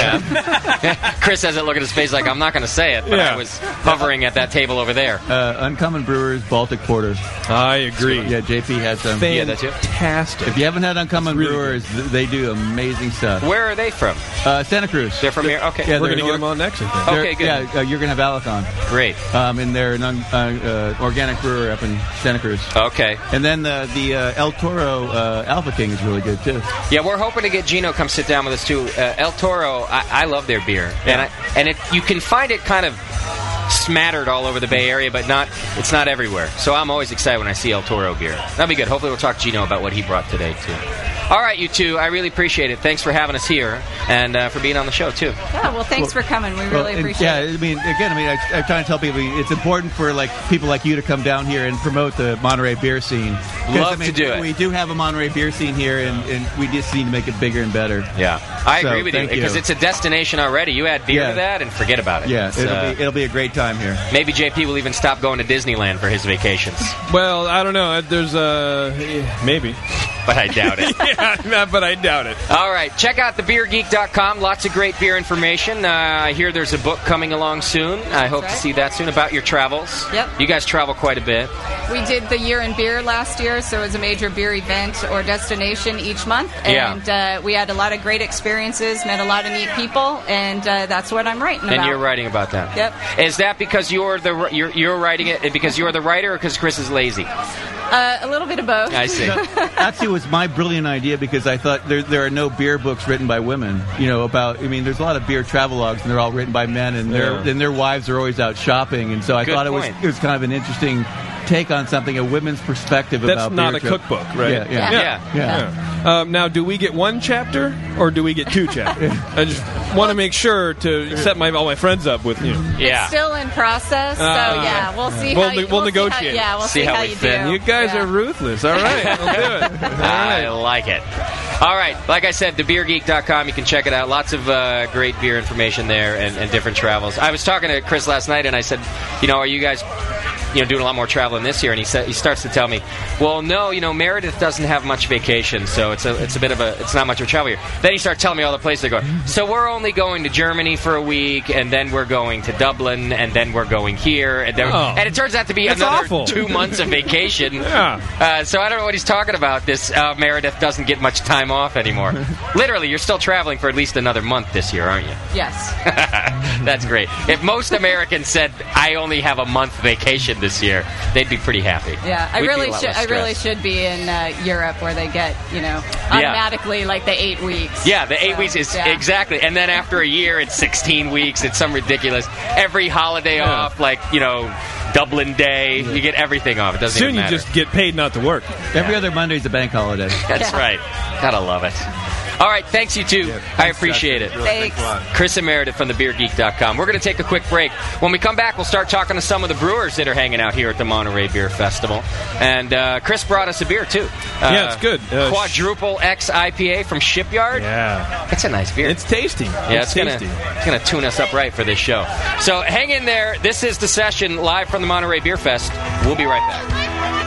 S12: have? Chris has it look at his face like, I'm not going to say it, but
S18: Yeah.
S12: I was hovering at that table over there.
S18: Uh, Uncommon Brewers Baltic Porter.
S1: I agree.
S18: Yeah, J P has some.
S12: Yeah, that's it.
S1: Fantastic.
S18: If you haven't had Uncommon Brewers, th- they do amazing stuff.
S12: Where are they from?
S18: Uh, Santa Cruz.
S12: They're from here? Okay.
S18: Yeah,
S1: We're
S18: they're
S1: going to get
S18: an
S1: them on next week. then.
S18: They're-
S12: Okay, good.
S18: Yeah, uh, you're going to have Alec on.
S12: Great.
S18: Um, and they're an un- uh, uh, organic brewer up in Santa Cruz.
S12: Okay.
S18: And then the, the uh, El Toro uh, Alpha King is really good, too.
S12: Yeah, we're hoping to get Gino come sit down with us too. Uh, El Toro, I, I love their beer, and I, and it you can find it kind of smattered all over the Bay Area, but not it's not everywhere. So I'm always excited when I see El Toro beer. That'll be good. Hopefully, we'll talk to Gino about what he brought today too. All right, you two, I really appreciate it. Thanks for having us here and uh, for being on the show too.
S17: Yeah, well, thanks for coming. We
S18: Well,
S17: really
S18: and,
S17: appreciate
S18: yeah,
S17: it.
S18: I mean, again, I mean, I, I try to tell people it's important for like people like you to come down here and promote the Monterey beer scene. 'Cause,
S12: Love
S18: I mean,
S12: to do it.
S18: We do have a Monterey beer scene here, and, and we just need to make it bigger and better.
S12: Yeah, I
S18: So,
S12: agree with you
S18: thank
S12: because it's a destination already. You add beer
S18: Yeah.
S12: to that and forget about it.
S18: Yeah,
S12: It's,
S18: it'll
S12: uh,
S18: be it'll be a great time here.
S12: maybe J P will even stop going to Disneyland for his vacations,
S1: Well, I don't know. There's uh, yeah, maybe.
S12: but I doubt it.
S1: yeah, but I doubt it.
S12: All right, check out the beer geek dot com. Lots of great beer information. Uh, I hear there's a book coming along soon. I hope
S17: right.
S12: to see that soon about your travels.
S17: Yep.
S12: You guys travel quite a bit.
S17: We did the Year in Beer last year, so it was a major beer event or destination each month.
S12: Yeah.
S17: And uh, we had a lot of great experiences, met a lot of neat people, and uh, that's what I'm writing
S12: And
S17: about.
S12: you're writing about that.
S17: Yep.
S12: Is that because you're the you're, you're writing it because you're the writer or because Chris is lazy?
S17: Uh, a little bit of both.
S12: I see.
S18: Actually, it was my brilliant idea because I thought there there are no beer books written by women. You know, about I mean, there's a lot of beer travelogues, and they're all written by men, and their
S1: Yeah.
S18: and their wives are always out shopping. And so I
S12: Good
S18: thought it was
S12: point.
S18: it was kind of an interesting take on something, a women's perspective
S1: That's
S18: about
S1: not
S18: beer
S1: a
S18: trip.
S1: cookbook, right?
S18: Yeah, yeah,
S12: Yeah.
S18: yeah.
S1: Yeah. Um, now, do we get one chapter or do we get two chapters? I just want to make sure to set my all my friends up with you.
S12: Yeah.
S17: It's still in process, so
S1: Ah.
S17: yeah, we'll see
S1: We'll
S17: how
S1: ne-
S17: you,
S1: we'll
S17: see
S1: negotiate.
S17: How, yeah, we'll
S12: See
S17: see,
S12: how
S17: how,
S12: we
S17: you
S12: fit.
S17: do.
S1: You guys
S17: Yeah.
S1: are ruthless. All right, we'll do it. All
S12: I
S1: right.
S12: like it. All right, like I said, the beer geek dot com. You can check it out. Lots of uh, great beer information there and, and different travels. I was talking to Chris last night, and I said, you know, are you guys, you know, doing a lot more traveling this year? And he said he starts to tell me, well, no, you know, Meredith doesn't have much vacation, so it's a it's a bit of a it's not much of a travel year. Then he started telling me all the places they're going. So we're only going to Germany for a week, and then we're going to Dublin, and then we're going here, and then
S1: Oh.
S12: and it turns out to be
S1: That's
S12: another
S1: awful.
S12: two months of vacation.
S1: Yeah.
S12: Uh, so I don't know what he's talking about. This uh, Meredith doesn't get much time off anymore. Literally, you're still traveling for at least another month this year, aren't you?
S17: Yes.
S12: That's great. If most Americans said, I only have a month vacation this year, they'd be pretty happy.
S17: Yeah, I
S12: We'd be a
S17: really
S12: lot
S17: should.
S12: less
S17: I really
S12: stressed.
S17: should be in uh, Europe where they get, you know, automatically like the eight weeks.
S12: Yeah, the eight
S17: So,
S12: weeks is
S17: yeah.
S12: exactly. And then after a year, it's sixteen weeks. It's some ridiculous. Every holiday off, like, you know, Dublin Day, you get everything off. It doesn't
S1: Soon
S12: even
S1: you
S12: matter.
S1: just get paid not to work.
S18: Every other Monday is a bank holiday.
S12: That's
S17: Yeah.
S12: right. Gotta love it. All right, thanks you two. I appreciate it.
S17: Thanks.
S12: Chris and Meredith from the beer geek dot com. We're going to take a quick break. When we come back, we'll start talking to some of the brewers that are hanging out here at the Monterey Beer Festival. And uh, Chris brought us a beer, too. Uh,
S1: Yeah, it's good. Uh,
S12: Quadruple X I P A from Shipyard.
S1: Yeah.
S12: It's a nice beer.
S1: It's tasty.
S12: Yeah,
S1: it's
S12: it's gonna
S1: tasty.
S12: it's gonna tune us up right for this show. So hang in there. This is the session live from the Monterey Beer Fest. We'll be right back.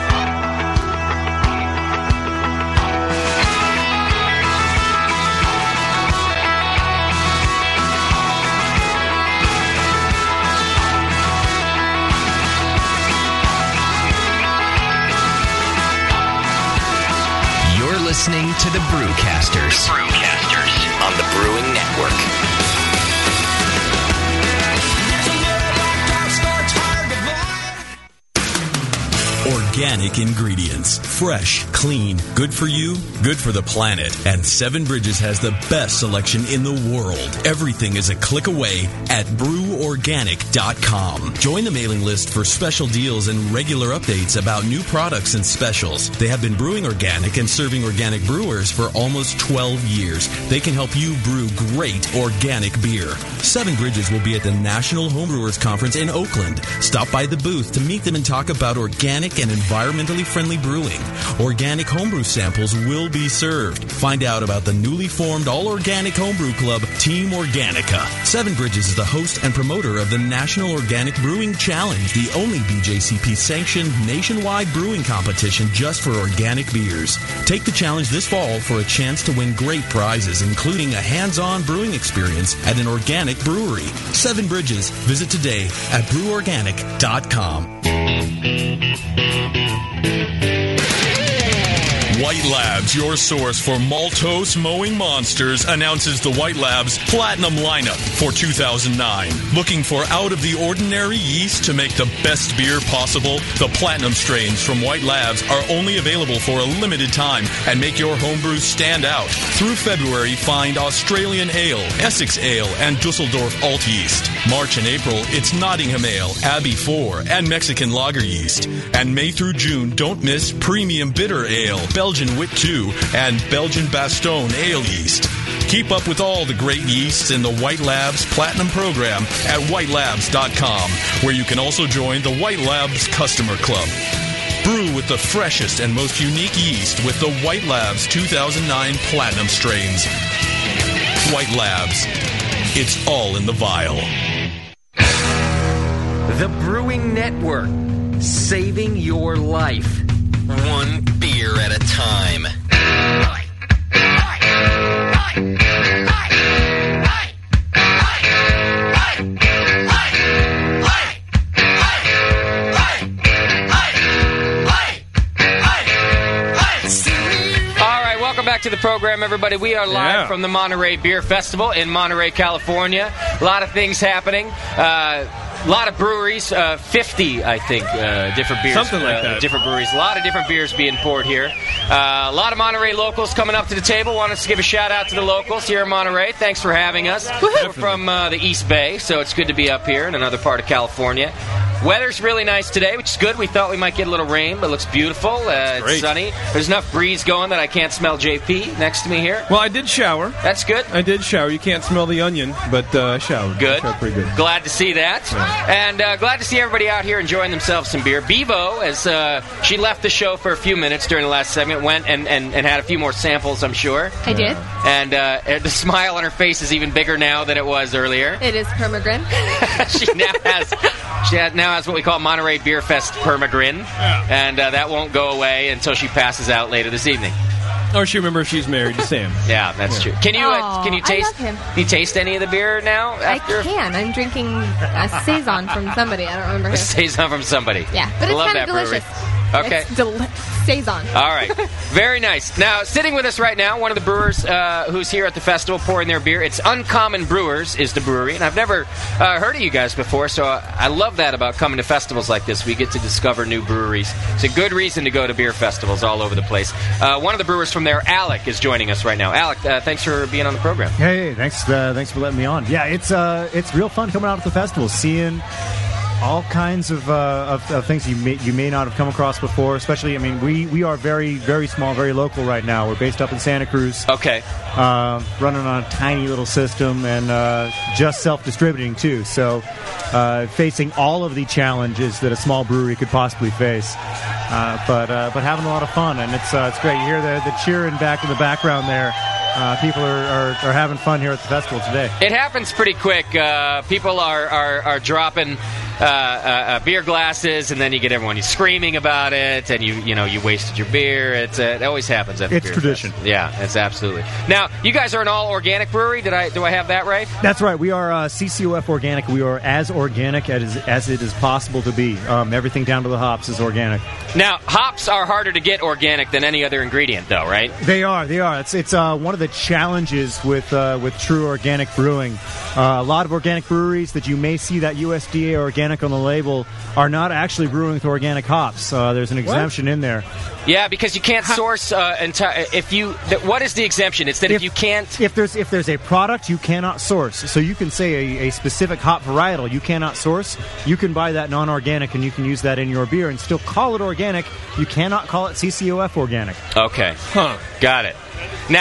S7: You're listening to the Brewcasters. The Brewcasters on the Brewing Network.
S19: Organic ingredients. Fresh, clean, good for you, good for the planet. And Seven Bridges has the best selection in the world. Everything is a click away at brew organic dot com. Join the mailing list for special deals and regular updates about new products and specials. They have been brewing organic and serving organic brewers for almost twelve years. They can help you brew great organic beer. Seven Bridges will be at the National Homebrewers Conference in Oakland. Stop by the booth to meet them and talk about organic and environmentally friendly brewing. Organic homebrew samples will be served. Find out about the newly formed all-organic homebrew club, Team Organica. Seven Bridges is the host and promoter of the National Organic Brewing Challenge, the only B J C P-sanctioned nationwide brewing competition just for organic beers. Take the challenge this fall for a chance to win great prizes, including a hands-on brewing experience at an organic brewery. Seven Bridges. Visit today at brew organic dot com.
S20: White Labs, your source for maltose mowing monsters, announces the White Labs Platinum lineup for two thousand nine. Looking for out-of-the-ordinary yeast to make the best beer possible? The Platinum strains from White Labs are only available for a limited time and make your homebrew stand out. Through February, find Australian Ale, Essex Ale, and Dusseldorf Alt Yeast. March and April, it's Nottingham Ale, Abbey four, and Mexican Lager Yeast. And May through June, don't miss Premium Bitter Ale, Belgian Wit two, and Belgian Bastogne Ale Yeast. Keep up with all the great yeasts in the White Labs Platinum program at white labs dot com, where you can also join the White Labs Customer Club. Brew with the freshest and most unique yeast with the White Labs two thousand nine Platinum strains. White Labs. It's all in the vial.
S12: The Brewing Network. Saving your life.
S7: One beer at a time.
S12: Back to the program, everybody. We are live
S1: Yeah.
S12: from the Monterey Beer Festival in Monterey, California. A lot of things happening. Uh, a lot of breweries. Uh, fifty, I think, uh, different beers.
S1: Something like
S12: uh,
S1: that.
S12: Different breweries. A lot of different beers being poured here. Uh, a lot of Monterey locals coming up to the table. Want us to give a shout out to the locals here in Monterey. Thanks for having us. We're from uh, the East Bay, so it's good to be up here in another part of California. Weather's really nice today, which is good. We thought we might get a little rain, but it looks beautiful. Uh, it's
S1: Great.
S12: sunny. There's enough breeze going that I can't smell J P next to me here.
S1: Well, I did shower.
S12: That's good.
S1: I did shower. You can't smell the onion, but uh, I showered.
S12: Good.
S1: I showered pretty good.
S12: Glad to see that. And uh, glad to see everybody out here enjoying themselves some beer. Bevo, as uh, she left the show for a few minutes during the last segment, went and, and, and had a few more samples, I'm sure.
S10: I did.
S12: And uh, the smile on her face is even bigger now than it was earlier.
S10: It is permagrin.
S12: She now has she has, now has what we call Monterey Beer Fest permagrin, and uh, that won't go away until she passes out later this evening.
S1: Or she remembers she's married to Sam.
S12: Yeah, that's true. Can you uh,
S10: Aw,
S12: can you
S10: I
S12: taste
S10: love him.
S12: Can you taste any of the beer now? After
S10: I can. I'm drinking a saison from somebody. I don't remember who.
S12: saison from somebody.
S10: Yeah, but
S12: I
S10: it's
S12: love
S10: kind
S12: that
S10: of delicious.
S12: brewery. Okay.
S10: It's del- saison.
S12: All right. Very nice. Now, sitting with us right now, one of the brewers uh, who's here at the festival pouring their beer. It's Uncommon Brewers is the brewery, and I've never uh, heard of you guys before, so I, I love that about coming to festivals like this. We get to discover new breweries. It's a good reason to go to beer festivals all over the place. Uh, one of the brewers from there, Alec, is joining us right now. Alec, uh, thanks for being on the program.
S21: Hey, thanks, uh, thanks for letting me on. Yeah, it's uh, it's real fun coming out to the festival, seeing all kinds of, uh, of, of things you may you may not have come across before. Especially, I mean, we, we are very very small, very local right now. We're based up in Santa Cruz.
S12: Okay.
S21: Uh, running on a tiny little system and uh, just self-distributing too. So, uh, facing all of the challenges that a small brewery could possibly face. Uh, but uh, but having a lot of fun, and it's uh, it's great. You hear the the cheering back in the background there. Uh, people are, are, are having fun here at the festival today.
S12: It happens pretty quick. Uh, people are, are, are dropping uh, uh, uh, beer glasses, and then you get everyone screaming about it, and you you know you wasted your beer. It's, uh, it always happens at the
S21: It's
S12: beer
S21: tradition.
S12: fest. Yeah, it's absolutely. Now, you guys are an all organic brewery. Did I do I have that right?
S21: That's right. We are uh, C C O F organic. We are as organic as, as it is possible to be. Um, everything down to the hops is organic.
S12: Now, hops are harder to get organic than any other ingredient, though, right?
S21: They are. They are. It's it's uh, one of the challenges with uh, with true organic brewing. Uh, a lot of organic breweries that you may see that U S D A organic on the label are not actually brewing with organic hops. Uh, there's an exemption
S12: What?
S21: in there.
S12: Yeah, because you can't source uh, entire. If you, th- what is the exemption? It's that if,
S21: If-
S12: you can't.
S21: If there's if there's a product you cannot source, so you can say a, a specific hop varietal you cannot source, you can buy that non-organic and you can use that in your beer and still call it organic. You cannot call it C C O F organic.
S12: Okay. Huh. Got it. Now,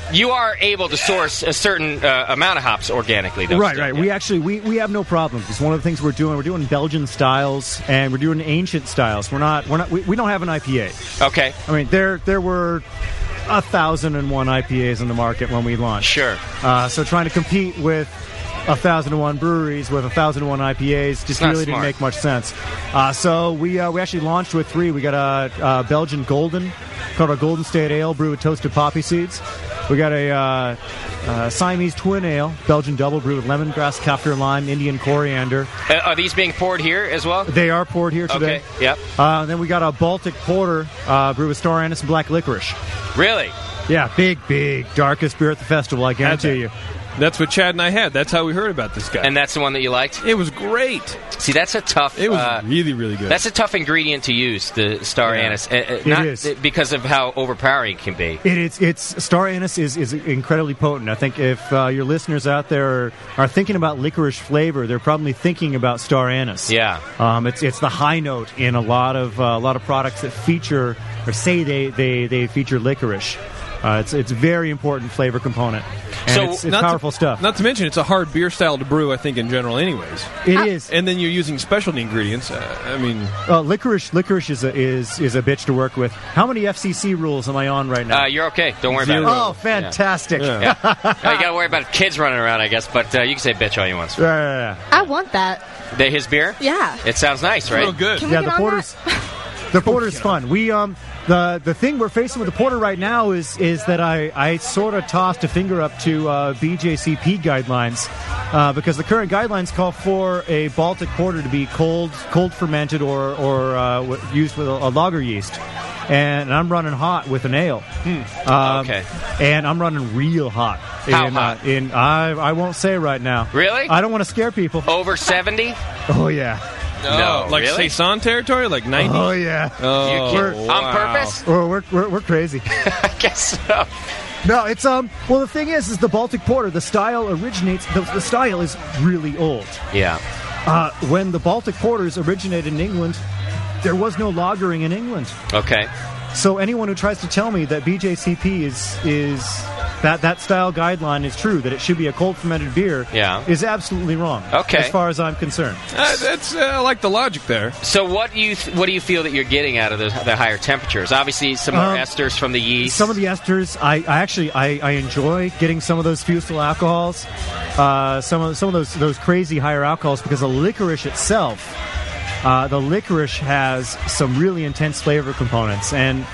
S12: you are able to source a certain uh, amount of hops organically, though.
S21: Right,
S12: still,
S21: right.
S12: yeah.
S21: We actually we, we have no problem because one of the things we're doing we're doing Belgian styles and we're doing ancient styles. We're not we're not we, we don't have an I P A.
S12: Okay.
S21: I mean there there were a thousand and one I P As in the market when we launched.
S12: Sure.
S21: Uh, so trying to compete with a thousand and one breweries with a thousand and one I P As just
S12: Not
S21: really
S12: smart.
S21: didn't make much sense. Uh, so we uh, we actually launched with three. We got a, a Belgian Golden called a Golden State Ale brewed with toasted poppy seeds. We got a uh, uh, Siamese Twin Ale, Belgian Double brewed with lemongrass, kaffir lime, Indian coriander.
S12: Uh, are these being poured here as well?
S21: They are poured here today.
S12: Okay. Yep.
S21: Uh, then we got a Baltic Porter uh, brewed with star anise and black licorice.
S12: Really?
S21: Yeah, big, big, darkest beer at the festival, I guarantee you.
S1: That's what Chad and I had. That's how we heard about this guy.
S12: And that's the one that you liked?
S1: It was great.
S12: See, that's a tough...
S1: It was
S12: uh,
S1: really, really good.
S12: That's a tough ingredient to use, the star
S21: Yeah.
S12: anise. Uh, uh,
S21: It
S12: not
S21: is.
S12: uh, because of how overpowering it can be.
S21: It is. It's star anise is, is incredibly potent. I think if uh, your listeners out there are, are thinking about licorice flavor, they're probably thinking about star anise.
S12: Yeah.
S21: Um, it's it's the high note in a lot of uh, a lot of products that feature or say they they, they feature licorice. Uh, it's it's a very important flavor component, and
S1: So,
S21: it's, it's
S1: not to-
S21: powerful stuff.
S1: Not to mention, it's a hard beer style to brew, I think, in general anyways.
S21: It is.
S1: And then you're using specialty ingredients. Uh, I mean...
S21: Uh, licorice licorice is a, is is a bitch to work with. How many F C C rules am I on right now?
S12: Uh, you're okay. Don't worry
S21: Zero.
S12: about it.
S21: Oh, fantastic.
S12: Yeah. Yeah. Now, you got to worry about kids running around, I guess, but uh, you can say bitch all you want.
S21: Yeah, yeah, yeah.
S10: I want that.
S12: The, his beer?
S10: Yeah.
S12: It sounds nice, right?
S1: Real good.
S10: Can we
S21: Yeah,
S10: get
S21: the
S10: on
S21: porter's the porter's fun. We um the the thing we're facing with the porter right now is is that I I sort of tossed a finger up to uh, B J C P guidelines uh, because the current guidelines call for a Baltic porter to be cold cold fermented or or uh, w- used with a, a lager yeast. And I'm running hot with an ale. Um,
S12: Okay.
S21: And I'm running real hot.
S12: How
S21: in,
S12: hot?
S21: Uh, in I I won't say right now.
S12: Really?
S21: I don't want to scare people.
S12: Over seventy?
S21: Oh yeah.
S12: No,
S1: like
S12: really?
S1: Saison territory? Like ninety?
S21: Oh yeah.
S1: Oh,
S12: You can't-
S1: wow.
S12: on purpose?
S21: Oh, we're, we're we're crazy.
S12: I guess so.
S21: No, it's um. Well, the thing is, is the Baltic Porter. The style originates. The, the style is really old.
S12: Yeah.
S21: Uh, when the Baltic Porters originated in England, there was no lagering in England.
S12: Okay.
S21: So anyone who tries to tell me that B J C P is is that that style guideline is true, that it should be a cold fermented beer,
S12: Yeah.
S21: is absolutely wrong.
S12: Okay.
S21: As far as I'm concerned.
S1: Uh, that's uh, I like the logic there.
S12: So what do you th- what do you feel that you're getting out of the, the higher temperatures? Obviously, some more
S21: Um,
S12: esters from the yeast.
S21: Some of the esters, I, I actually I, I enjoy getting some of those fusel alcohols, uh, some of some of those those crazy higher alcohols because the licorice itself, uh, the licorice has some really intense flavor components, and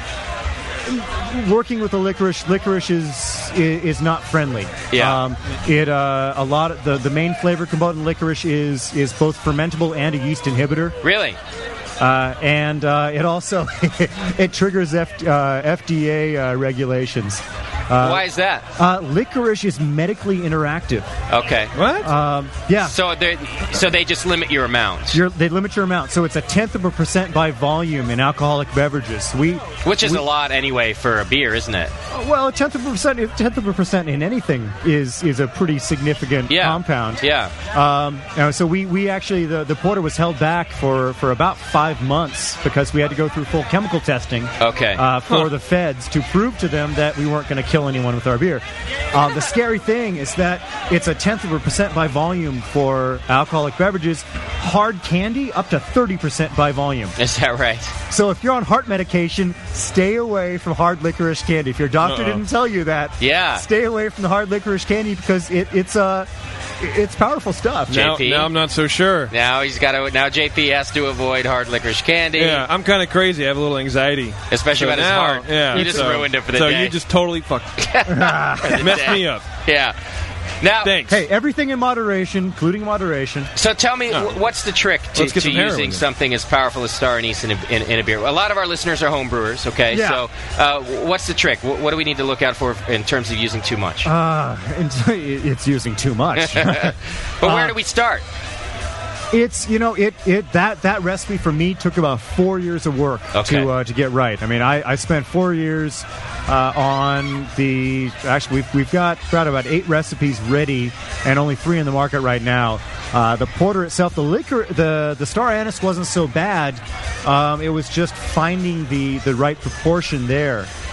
S21: working with the licorice, licorice is is, is not friendly.
S12: Yeah.
S21: Um, it uh, a lot of the the main flavor component in licorice is is both fermentable and a yeast inhibitor.
S12: Really?
S21: Uh, and uh, it also it triggers F, uh, F D A uh, regulations. Uh,
S12: Why is that?
S21: Uh, licorice is medically interactive.
S12: Okay.
S1: What?
S21: Um, yeah.
S12: So they so they just limit your amount,
S21: You're, they limit your amount, so it's a tenth of a percent by volume in alcoholic beverages. We,
S12: which is
S21: we-
S12: a lot anyway for a beer, isn't it?
S21: well, a tenth of a percent, a tenth of a percent in anything is is a pretty significant
S12: Yeah.
S21: compound.
S12: Yeah.
S21: Um, uh, so we, we actually the, the porter was held back for, for about five months because we had to go through full chemical testing.
S12: Okay.
S21: Uh, for
S12: Huh.
S21: the feds to prove to them that we weren't going to kill anyone with our beer. Uh, the scary thing is that it's a tenth of a percent by volume for alcoholic beverages. Hard candy up to thirty percent by volume.
S12: Is that right?
S21: So if you're on heart medication, stay away from hard licorice candy. If your doctor
S12: Uh-oh.
S21: didn't tell you that,
S12: Yeah.
S21: stay away from the hard licorice candy because it, it's uh, it's powerful stuff.
S1: Now,
S12: J P?
S1: now I'm not so sure.
S12: Now he's got to. Now J P has to avoid hard licorice candy.
S1: Yeah, I'm kind of crazy. I have a little anxiety.
S12: Especially
S1: So
S12: about his
S1: now-
S12: heart.
S1: Yeah,
S12: You just
S1: so-
S12: ruined it for the
S1: so
S12: day.
S1: you just totally fucked messed me up.
S12: Yeah. Now,
S1: Thanks.
S21: Hey, everything in moderation, including moderation.
S12: so tell me,
S1: Oh.
S12: wh- what's the trick to,
S1: Let's get
S12: to
S1: some heroin
S12: using
S1: in.
S12: something as powerful as star anise in a, in, in a beer? A lot of our listeners are home brewers, okay?
S21: Yeah.
S12: So uh, what's the trick? Wh- What do we need to look out for in terms of using too much?
S21: Uh, it's using too much.
S12: but where
S21: uh,
S12: do we start?
S21: It's you know it, it that that recipe for me took about four years of work
S12: Okay.
S21: to uh, to get right. I mean, I, I spent four years uh, on the actually we've we've got got about eight recipes ready and only three in the market right now. Uh, the porter itself, the liquor, the the star anise wasn't so bad. Um, it was just finding the the right proportion there.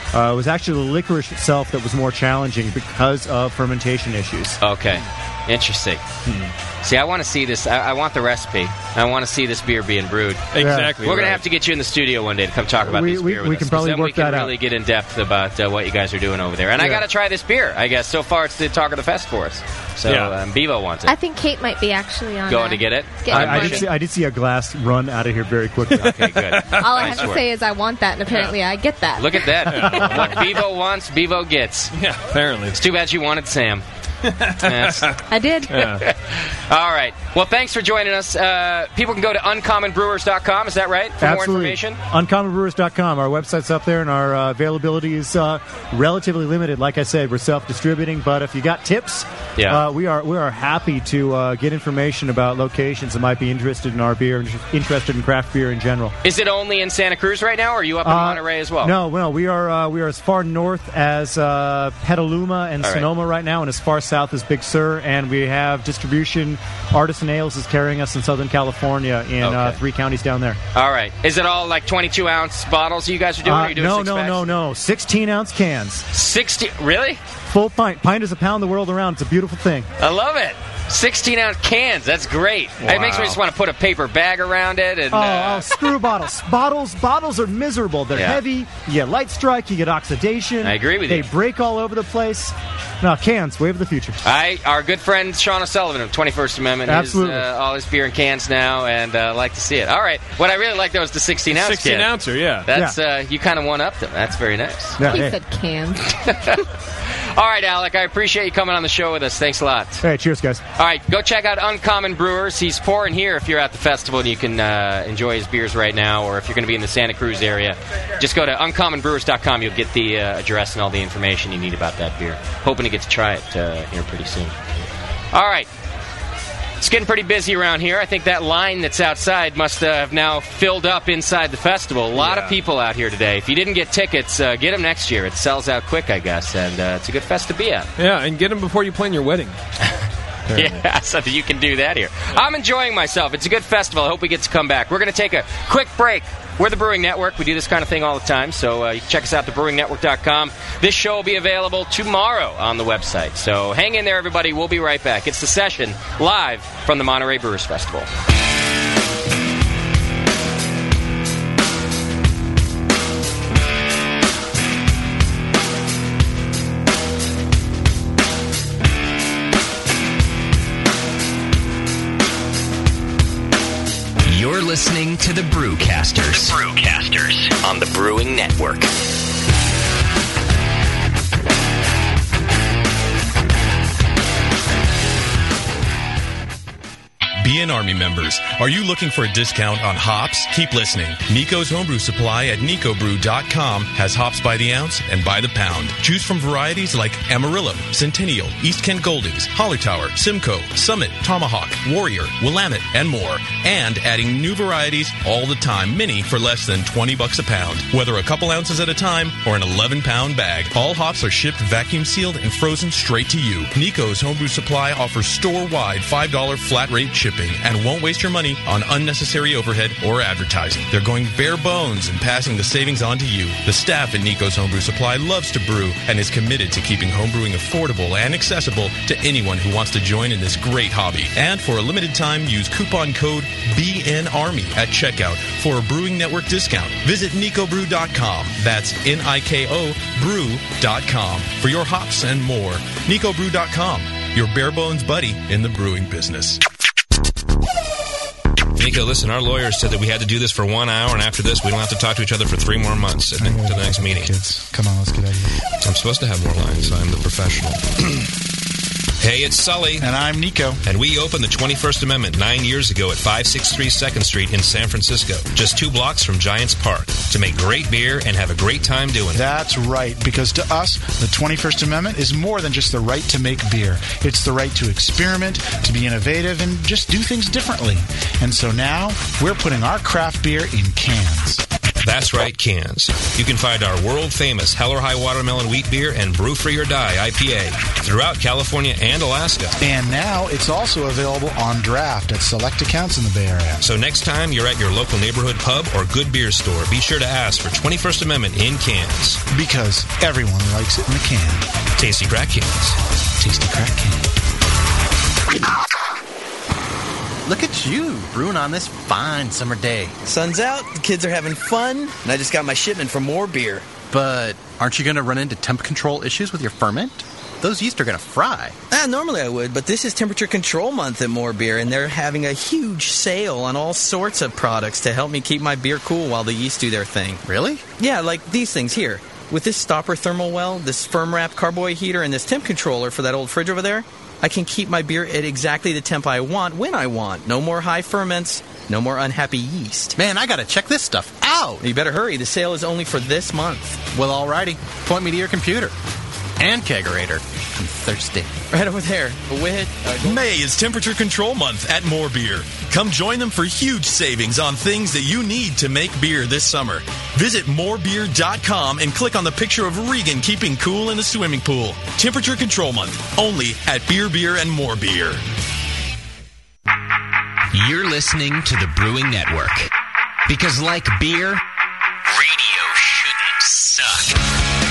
S21: Uh, it was actually the licorice itself that was more challenging because of fermentation issues.
S12: Okay. Interesting. Hmm. See, I want to see this. I, I want the recipe. I want to see this beer being brewed.
S1: Exactly.
S12: We're going
S1: right.
S12: to have to get you in the studio one day to come talk about
S21: We-
S12: this
S21: we-
S12: beer with
S21: we
S12: us,
S21: can
S12: 'cause
S21: probably
S12: then
S21: work
S12: we can
S21: that out.
S12: really get in depth about uh, what you guys are doing over there. And I
S21: Yeah.
S12: got to try this beer. I guess so far it's the talk of the fest for us. So
S21: Yeah.
S12: um, Bevo wants it.
S10: I think Kate might be actually on
S12: Going
S10: uh,
S12: to get it.
S10: getting
S21: I, I,
S10: it.
S21: did see, I did see a glass run out of here very quickly.
S12: Okay, good.
S10: All I
S12: Nice
S10: have to
S12: work.
S10: say is I want that, and apparently I get that.
S12: Look at that. What Bevo wants, Bevo gets.
S1: Yeah, apparently.
S12: It's too bad you wanted Sam. That's-
S10: I did.
S12: All right. Well, thanks for joining us. Uh, people can go to uncommon brewers dot com. Is that right? For more
S21: Absolutely.
S12: information?
S21: uncommon brewers dot com. Our website's up there, and our uh, availability is uh, relatively limited. Like I said, we're self-distributing, but if you got tips,
S12: Yeah.
S21: uh, we are we are happy to uh, get information about locations that might be interested in our beer, and interested in craft beer in general.
S12: Is it only in Santa Cruz right now, or are you up in
S21: Uh,
S12: Monterey as well?
S21: No, no, we are uh, we are as far north as uh, Petaluma and
S12: All right.
S21: Sonoma right now, and as far south as Big Sur. And we have distribution. Artisan Ales is carrying us in Southern California in uh,
S12: Okay.
S21: three counties down there.
S12: All right. Is it all like twenty-two ounce bottles you guys are doing? or
S21: Uh,
S12: are you doing
S21: no,
S12: six
S21: no,
S12: packs?
S21: no, no. sixteen ounce cans.
S12: sixty Really?
S21: Full pint. Pint is a pound the world around. It's a beautiful thing.
S12: I love it. sixteen ounce cans. That's great. It makes me
S21: Wow.
S12: just want to put a paper bag around it. And
S21: Oh,
S12: uh,
S21: oh, screw bottles. Bottles bottles are miserable. They're
S12: Yeah.
S21: heavy. You get light strike. You get oxidation.
S12: I agree with
S21: they
S12: you.
S21: They break all over the place. No, cans. Wave of the future.
S12: I, our good friend Sean O'Sullivan of twenty-first Amendment,
S21: Absolutely.
S12: is uh, all his beer in cans now, and uh, like to see it. All right. What I really like though is the sixteen ounce
S1: sixteen
S12: can.
S1: ouncer, yeah.
S12: That's uh, you kind of one up them. That's very nice.
S21: Yeah,
S10: he
S21: hey.
S10: said cans.
S12: All right, Alec. I appreciate you coming on the show with us. Thanks a lot.
S21: Hey, cheers, guys.
S12: All right, go check out Uncommon Brewers. He's pouring here if you're at the festival and you can uh, enjoy his beers right now, or if you're going to be in the Santa Cruz area, just go to uncommon brewers dot com. You'll get the uh, address and all the information you need about that beer. Hoping to get to try it uh, here pretty soon. All right. It's getting pretty busy around here. I think that line that's outside must uh, have now filled up inside the festival. A lot
S1: Yeah.
S12: of people out here today. If you didn't get tickets, uh, get them next year. It sells out quick, I guess, and uh, it's a good fest to be at.
S1: Yeah, and get them before you plan your wedding.
S12: Yeah, so that you can do that here. I'm enjoying myself. It's a good festival. I hope we get to come back. We're going to take a quick break. We're the Brewing Network. We do this kind of thing all the time, so uh, you can check us out at the brewing network dot com. This show will be available tomorrow on the website. So hang in there, everybody. We'll be right back. It's The Session, live from the Monterey Brewers Festival.
S7: You're listening to the Brewcasters. The Brewcasters on the Brewing Network.
S20: B N Army members, are you looking for a discount on hops? Keep listening. Nico's Homebrew Supply at nico brew dot com has hops by the ounce and by the pound. Choose from varieties like Amarillo, Centennial, East Kent Goldings, Hollertower, Simcoe, Summit, Tomahawk, Warrior, Willamette, and more. And adding new varieties all the time, many for less than twenty bucks a pound. Whether a couple ounces at a time or an eleven pound bag, all hops are shipped vacuum sealed and frozen straight to you. Nico's Homebrew Supply offers store-wide five dollars flat rate shipping and won't waste your money on unnecessary overhead or advertising. They're going bare bones and passing the savings on to you. The staff at Nico's Homebrew Supply loves to brew and is committed to keeping homebrewing affordable and accessible to anyone who wants to join in this great hobby. And for a limited time, use coupon code B N Army at checkout for a Brewing Network discount. Visit nico brew dot com. That's N I K O brew dot com for your hops and more. nico brew dot com, your bare bones buddy in the brewing business.
S8: Nico, listen, our lawyers said that we had to do this for one hour, and after this, we don't have to talk to each other for three more months at the, to the next meeting.
S2: Kids, come on, let's get out of here.
S8: I'm supposed to have more lines. I'm the professional. Hey, it's Sully.
S2: And I'm Nico.
S8: And we opened the twenty-first Amendment nine years ago at five sixty-three second Street in San Francisco, just two blocks from Giants Park, to make great beer and have a great time doing it.
S2: That's right, because to us, the twenty-first Amendment is more than just the right to make beer. It's the right to experiment, to be innovative, and just do things differently. And so now, we're putting our craft beer in cans.
S8: That's right, cans. You can find our world-famous Hell or High Watermelon Wheat Beer and Brew Free or Die I P A throughout California and Alaska.
S2: And now it's also available on draft at select accounts in the Bay Area.
S8: So next time you're at your local neighborhood pub or good beer store, be sure to ask for twenty-first Amendment in cans.
S2: Because everyone likes it in a can.
S8: Tasty crack cans.
S2: Tasty crack can.
S5: Look at you, brewing on this fine summer day.
S22: Sun's out, the kids are having fun, and I just got my shipment for more beer.
S5: But aren't you going to run into temp control issues with your ferment? Those yeast are going to fry.
S22: Ah, normally I would, but this is temperature control month at More Beer, and they're having a huge sale on all sorts of products to help me keep my beer cool while the yeast do their thing.
S5: Really?
S22: Yeah, like these things here. With this stopper thermal well, this firm wrap carboy heater, and this temp controller for that old fridge over there, I can keep my beer at exactly the temp I want when I want. No more high ferments, no more unhappy yeast.
S5: Man, I gotta check this stuff out.
S22: You better hurry. The sale is only for this month.
S5: Well, alrighty. Point me to your computer. And kegerator. I'm thirsty.
S22: Right over there. With uh,
S19: May is temperature control month at More Beer. Come join them for huge savings on things that you need to make beer this summer. Visit more beer dot com and click on the picture of Regan keeping cool in a swimming pool. Temperature control month, only at Beer Beer and More Beer.
S7: You're listening to the Brewing Network. Because like beer, radio shouldn't suck.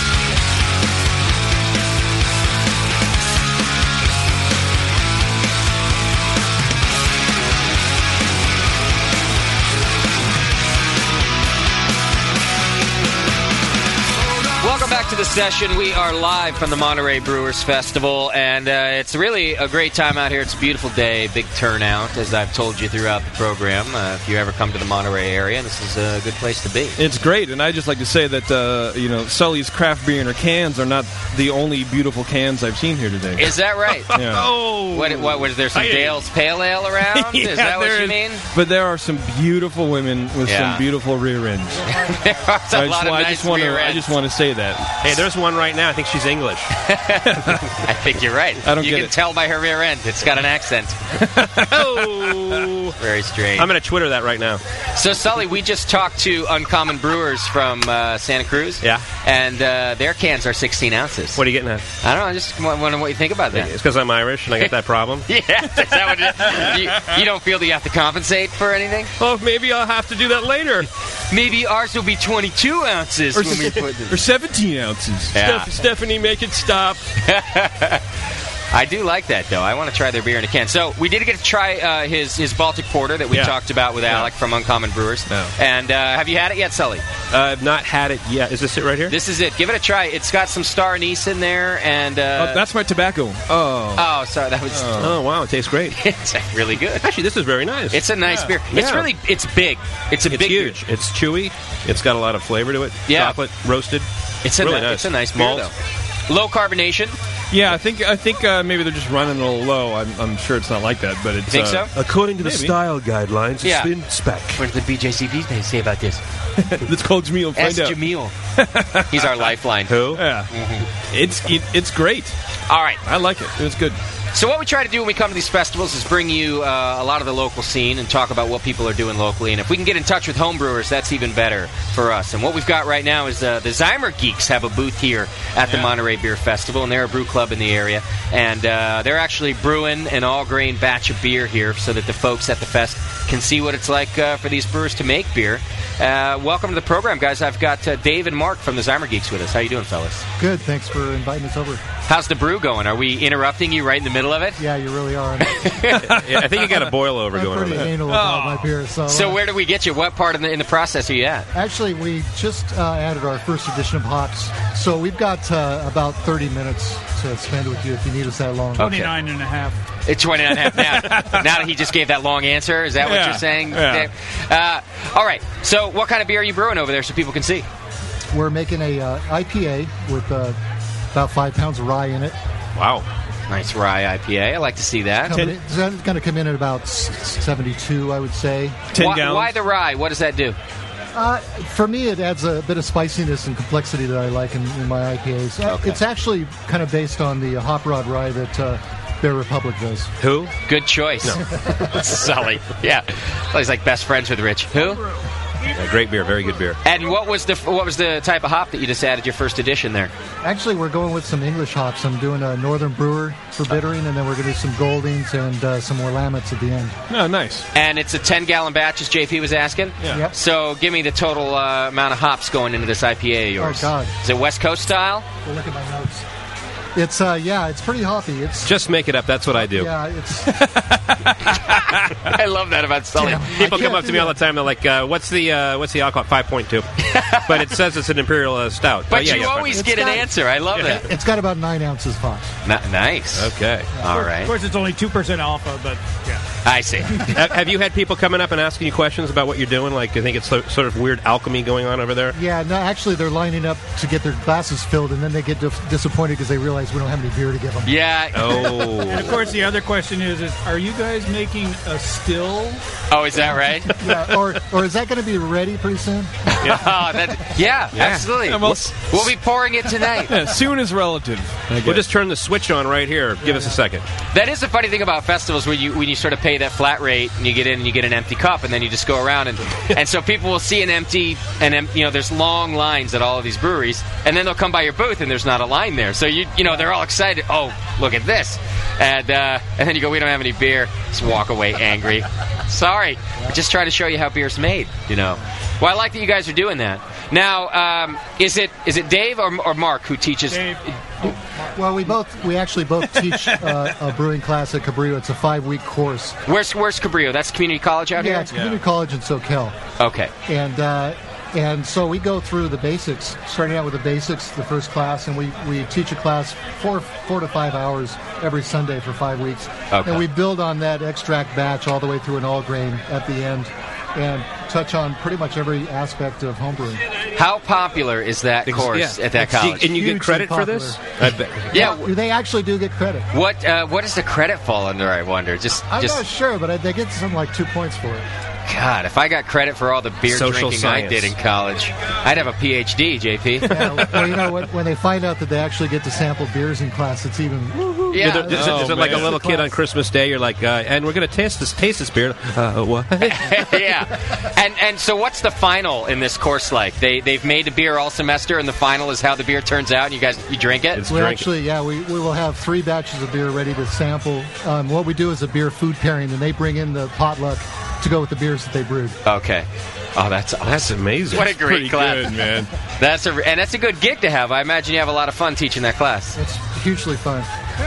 S12: Welcome back to the session. We are live from the Monterey Brewers Festival, and uh, it's really a great time out here. It's a beautiful day, big turnout, as I've told you throughout the program. Uh, if you ever come to the Monterey area, this is a good place to be.
S1: It's great, and I just like to say that uh, you know Sully's craft beer in her cans are not the only beautiful cans I've seen here today.
S12: Is that right?
S1: Yeah.
S12: Oh, what, what was there? Some
S1: I-
S12: Dale's Pale Ale around?
S1: Yeah,
S12: is that what
S1: there
S12: you
S1: is.
S12: mean?
S1: But there are some beautiful women with
S12: Yeah.
S1: some beautiful rear ends.
S12: There are
S1: So
S12: a
S1: I just,
S12: lot of
S1: wa- I
S12: nice
S1: just want
S12: rear
S1: to. I
S12: ends.
S1: just want to say that.
S13: Hey, there's one right now. I think she's English.
S12: I think you're right.
S1: I don't
S12: you
S1: get
S12: can
S1: it.
S12: tell by her rear end. It's got an accent.
S13: Oh,
S12: very strange.
S13: I'm going to Twitter that right now.
S12: So, Sully, we just talked to Uncommon Brewers from uh, Santa Cruz.
S13: Yeah.
S12: And uh, their cans are sixteen ounces.
S13: What are you getting at?
S12: I don't know. I just wondering what you think about that.
S13: It's because I'm Irish and I got that problem.
S12: Yeah. Is that what it is? You, you don't feel that you have to compensate for anything?
S13: Oh, maybe I'll have to do that later.
S12: Maybe ours will be twenty-two ounces
S1: Or,
S12: when we put this.
S1: or seventeen ounces.
S12: Yeah.
S13: Steph- Stephanie, make it stop.
S12: I do like that, though. I want to try their beer in a can. So we did get to try uh, his his Baltic Porter that we
S13: Yeah.
S12: talked about with Alec from Uncommon Brewers.
S13: No.
S12: And uh, have you had it yet, Sully?
S13: Uh, I've not had it yet. Is this it right here?
S12: This is it. Give it a try. It's got some star anise in there, and uh,
S1: Oh, that's my tobacco. Oh.
S12: oh, sorry, that was
S13: Oh, wow. It tastes great.
S12: it's really good.
S13: Actually, this is very nice.
S12: It's a nice
S1: Yeah.
S12: beer. It's
S13: Yeah.
S12: really it's big. It's a
S13: It's
S12: big
S13: huge.
S12: beer.
S13: It's chewy. It's got a lot of flavor to it.
S12: Yeah.
S13: Chocolate, roasted.
S12: It's a
S13: really
S12: ni-
S13: nice.
S12: it's a nice beer
S13: Malt.
S12: though. Low carbonation.
S1: Yeah, I think I think uh, maybe they're just running a little low. I'm, I'm sure it's not like that, but it's.
S12: Think
S1: uh,
S12: so?
S20: According to the
S1: Maybe.
S20: style guidelines, it's
S12: Yeah.
S20: been spec.
S12: What does the B J C P say about this?
S1: Let's call Jamil and find
S12: Ask
S1: out.
S12: Jamil. He's our lifeline.
S13: Who?
S1: Yeah, it's it, it's great.
S12: All right.
S1: I like it. It's good.
S12: So what we try to do when we come to these festivals is bring you uh, a lot of the local scene and talk about what people are doing locally. And if we can get in touch with homebrewers, that's even better for us. And what we've got right now is uh, the Zymer Geeks have a booth here at the Monterey Beer Festival, and they're a brew club in the area. And uh, they're actually brewing an all-grain batch of beer here so that the folks at the fest can see what it's like uh, for these brewers to make beer. Uh, welcome to the program, guys. I've got uh, Dave and Mark from the Zymer Geeks with us. How you doing, fellas?
S23: Good. Thanks for inviting us over.
S12: How's the brew going? Are we interrupting you right in the middle of it?
S23: Yeah, you really are.
S13: Yeah, I think you got a boil over
S23: I'm
S13: going on
S23: pretty
S13: there.
S23: anal about my beer. So,
S12: So
S23: uh,
S12: where do we get you? What part in the, in the process are you at?
S23: actually, we just uh, added our first edition of hops. So we've got uh, about thirty minutes to spend with you if you need us that long.
S15: twenty-nine and a half.
S12: It's twenty-nine and a half now. Now that he just gave that long answer, is that what
S23: Yeah,
S12: you're saying,
S23: yeah.
S12: Dave? Uh, all right. So what kind of beer are you brewing over there so people can see?
S23: We're making a uh, I P A with uh, about five pounds of rye in it.
S12: Wow. Nice rye I P A. I like to see that.
S23: Coming in- It's going to come in at about s- seventy-two, I would say.
S12: why, why the rye? What does that do?
S23: Uh, for me, it adds a bit of spiciness and complexity that I like in, in my I P As. Uh,
S12: Okay.
S23: It's actually kind of based on the Hop Rod rye that uh, Bear Republic does.
S12: Who? Good choice. Sully. Yeah. Sully's like best friends with Rich. Who?
S13: Yeah, great beer, very good beer.
S12: And what was the what was the type of hop that you just added your first edition there?
S23: Actually, we're going with some English hops. I'm doing a Northern Brewer for bittering, and then we're going to do some Goldings and uh, some more Lamets at the end.
S1: Oh, nice.
S12: And it's a ten-gallon batch, as J P was asking?
S23: Yeah. Yep.
S12: So give me the total uh, amount of hops going into this I P A of yours.
S23: Oh, God.
S12: Is it West Coast style?
S23: Well, look at my notes. It's, uh, yeah, it's pretty hoppy. It's
S13: Just make it up. That's what I do.
S23: Yeah, it's...
S12: I love that about Sully.
S23: Damn,
S13: People
S23: I
S13: come
S23: can't
S13: up to
S23: do
S13: me all
S23: that.
S13: the time. They're like, uh, "What's the uh, what's the alcohol?" Five point two, but it says it's an imperial uh, stout.
S12: But
S13: Oh, yeah,
S12: you
S13: yeah,
S12: always
S13: fine.
S12: get an
S23: got-
S12: answer. I love that.
S23: It's got about nine ounces hops.
S12: N- nice.
S13: Okay.
S12: All
S9: Of
S12: right.
S9: course, it's only two percent alpha, but yeah.
S12: I see.
S13: have, have you had people coming up and asking you questions about what you're doing? Like, I think it's so, sort of weird alchemy going on over there.
S23: Yeah, no, actually, they're lining up to get their glasses filled, and then they get dif- disappointed because they realize we don't have any beer to give them.
S12: Yeah.
S13: Oh.
S9: And of course, the other question is: Is are you guys making a still?
S12: Oh, is that right?
S23: Yeah, or, or is that going to be ready pretty soon?
S12: Yeah, oh, that, yeah,
S13: Yeah.
S12: absolutely.
S1: Yeah, well,
S12: we'll, we'll be pouring it tonight.
S1: Yeah, soon is relative. I
S13: We'll
S1: guess.
S13: just turn the switch on right here. Give us a second.
S12: That is the funny thing about festivals, where you when you sort of pay that flat rate and you get in and you get an empty cup, and then you just go around and and so people will see an empty and em- you know there's long lines at all of these breweries, and then they'll come by your booth and there's not a line there. So you you know they're all excited. Oh, look at this, and uh, and then you go, we don't have any beer. Just walk away angry. Sorry, I'm just trying to show you how beer's made. You know. Well, I like that you guys are doing that. Now, um, is it is it Dave or, or Mark who teaches?
S9: Dave.
S23: Well, we both we actually both teach uh, a brewing class at Cabrillo. It's a five-week course.
S12: Where's Where's Cabrillo? That's community college out
S23: Yeah,
S12: here.
S23: it's community college in SoCal.
S12: Okay.
S23: And uh, and so we go through the basics, starting out with the basics, the first class, and we, we teach a class four four to five hours every Sunday for five weeks.
S12: Okay.
S23: And we build on that extract batch all the way through an all grain at the end, and touch on pretty much every aspect of homebrewing.
S12: How popular is that course
S23: yeah.
S12: at that
S23: It's-
S12: college?
S23: and you get Hugely credit for this?
S13: I bet.
S12: Yeah.
S23: They actually do get credit.
S12: What uh, what does the credit fall under? I wonder. Just
S23: I'm
S12: just
S23: not sure, but I, they get something like two points for it.
S12: God, if I got credit for all the beer
S13: Social
S12: drinking
S13: science.
S12: I did in college, I'd have a P H D, J P.
S23: Yeah, well, you know, when, when they find out that they actually get to sample beers in class, it's even. Woo-hoo.
S12: Yeah.
S13: Is it, is it- is
S1: Oh,
S13: it like a
S1: man.
S13: little kid on Christmas Day? You're like, uh, and we're going to taste this taste this beer. Uh, what?
S12: Yeah, and and so what's the final in this course like? They they've made a beer all semester, and the final is how the beer turns out, and you guys you drink it.
S13: It's
S23: We
S13: drink.
S23: actually, yeah, we, we will have three batches of beer ready to sample. Um, what we do is a beer food pairing, and they bring in the potluck to go with the beers that they brewed.
S12: Okay. Oh, that's awesome.
S13: That's amazing.
S12: What a great
S1: Pretty
S12: class,
S1: good, man.
S12: That's a and that's a good gig to have. I imagine you have a lot of fun teaching that class.
S23: It's hugely fun.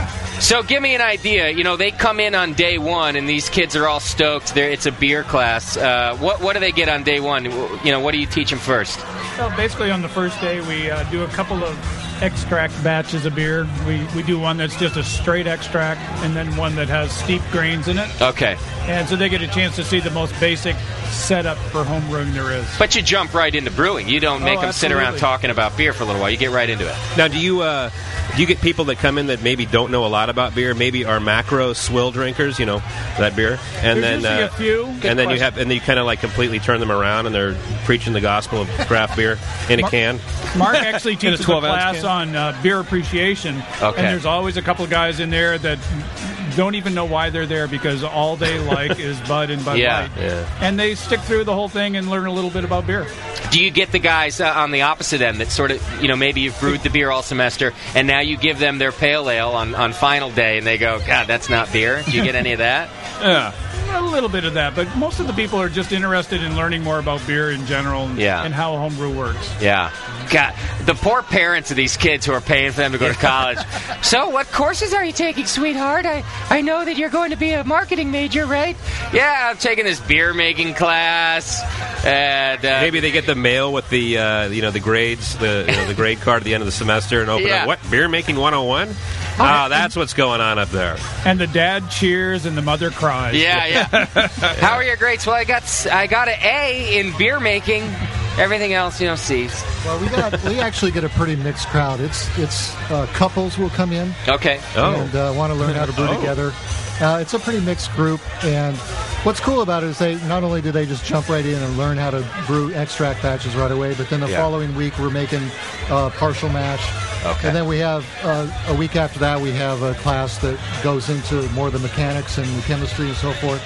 S12: So give me an idea. You know, they come in on day one, and these kids are all stoked. They're, it's a beer class. Uh, what what do they get on day one? You know, what do you teach them first?
S9: So basically, on the first day, we uh, do a couple of extract batches of beer. We we do one that's just a straight extract, and then one that has steep grains in it.
S12: Okay.
S9: And so they get a chance to see the most basic setup for home brewing there is.
S12: But you jump right into brewing. You don't make
S9: Oh,
S12: them sit around
S9: absolutely.
S12: talking about beer for a little while. You get right into it.
S13: Now, do you uh, do you get people that come in that maybe don't know a lot about beer, maybe are macro swill drinkers, you know, that beer, and
S9: There's
S13: then
S9: usually
S13: uh,
S9: a few. Good
S13: and then you
S9: question.
S13: have and then you kind of like completely turn them around, and they're preaching the gospel of craft beer in a
S9: Mar-
S13: can.
S9: Mark actually
S1: In a
S9: teaches a
S1: twelve ounce
S9: class
S1: can?
S9: on uh, beer appreciation,
S12: Okay.
S9: and there's always a couple of guys in there that don't even know why they're there because all they like is Bud and Bud
S12: Yeah.
S9: Light,
S13: Yeah.
S9: and they stick through the whole thing and learn a little bit about beer.
S12: Do you get the guys uh, on the opposite end that sort of, you know, maybe you've brewed the beer all semester, and now you give them their pale ale on, on final day, and they go, God, that's not beer? Do you get any of that?
S9: Yeah, a little bit of that, but most of the people are just interested in learning more about beer in general and,
S12: Yeah.
S9: and how homebrew works.
S12: Yeah. God, the poor parents of these kids who are paying for them to go to college. So, what courses are you taking, sweetheart? I, I know that you're going to be a marketing major, right? Yeah, I'm taking this beer making class. And uh,
S13: Maybe they get the mail with the uh, you know the grades, the you know, the grade card at the end of the semester, and open
S12: Yeah.
S13: up. What, beer making one oh one? Ah, that's what's going on up there.
S9: And the dad cheers and the mother cries.
S12: Yeah, yeah. How are your grades? Well, I got s- I got an A in beer making. Everything else, you know, C's.
S23: Well, we got we actually get a pretty mixed crowd. It's it's uh, couples will come in
S12: Okay.
S23: and uh, want to learn how to brew
S13: Oh.
S23: together. Uh, it's a pretty mixed group, and what's cool about it is they not only do they just jump right in and learn how to brew extract batches right away, but then the
S12: Yeah.
S23: following week we're making uh, partial mash.
S12: Okay.
S23: And then we have uh, a week after that we have a class that goes into more of the mechanics and the chemistry and so forth.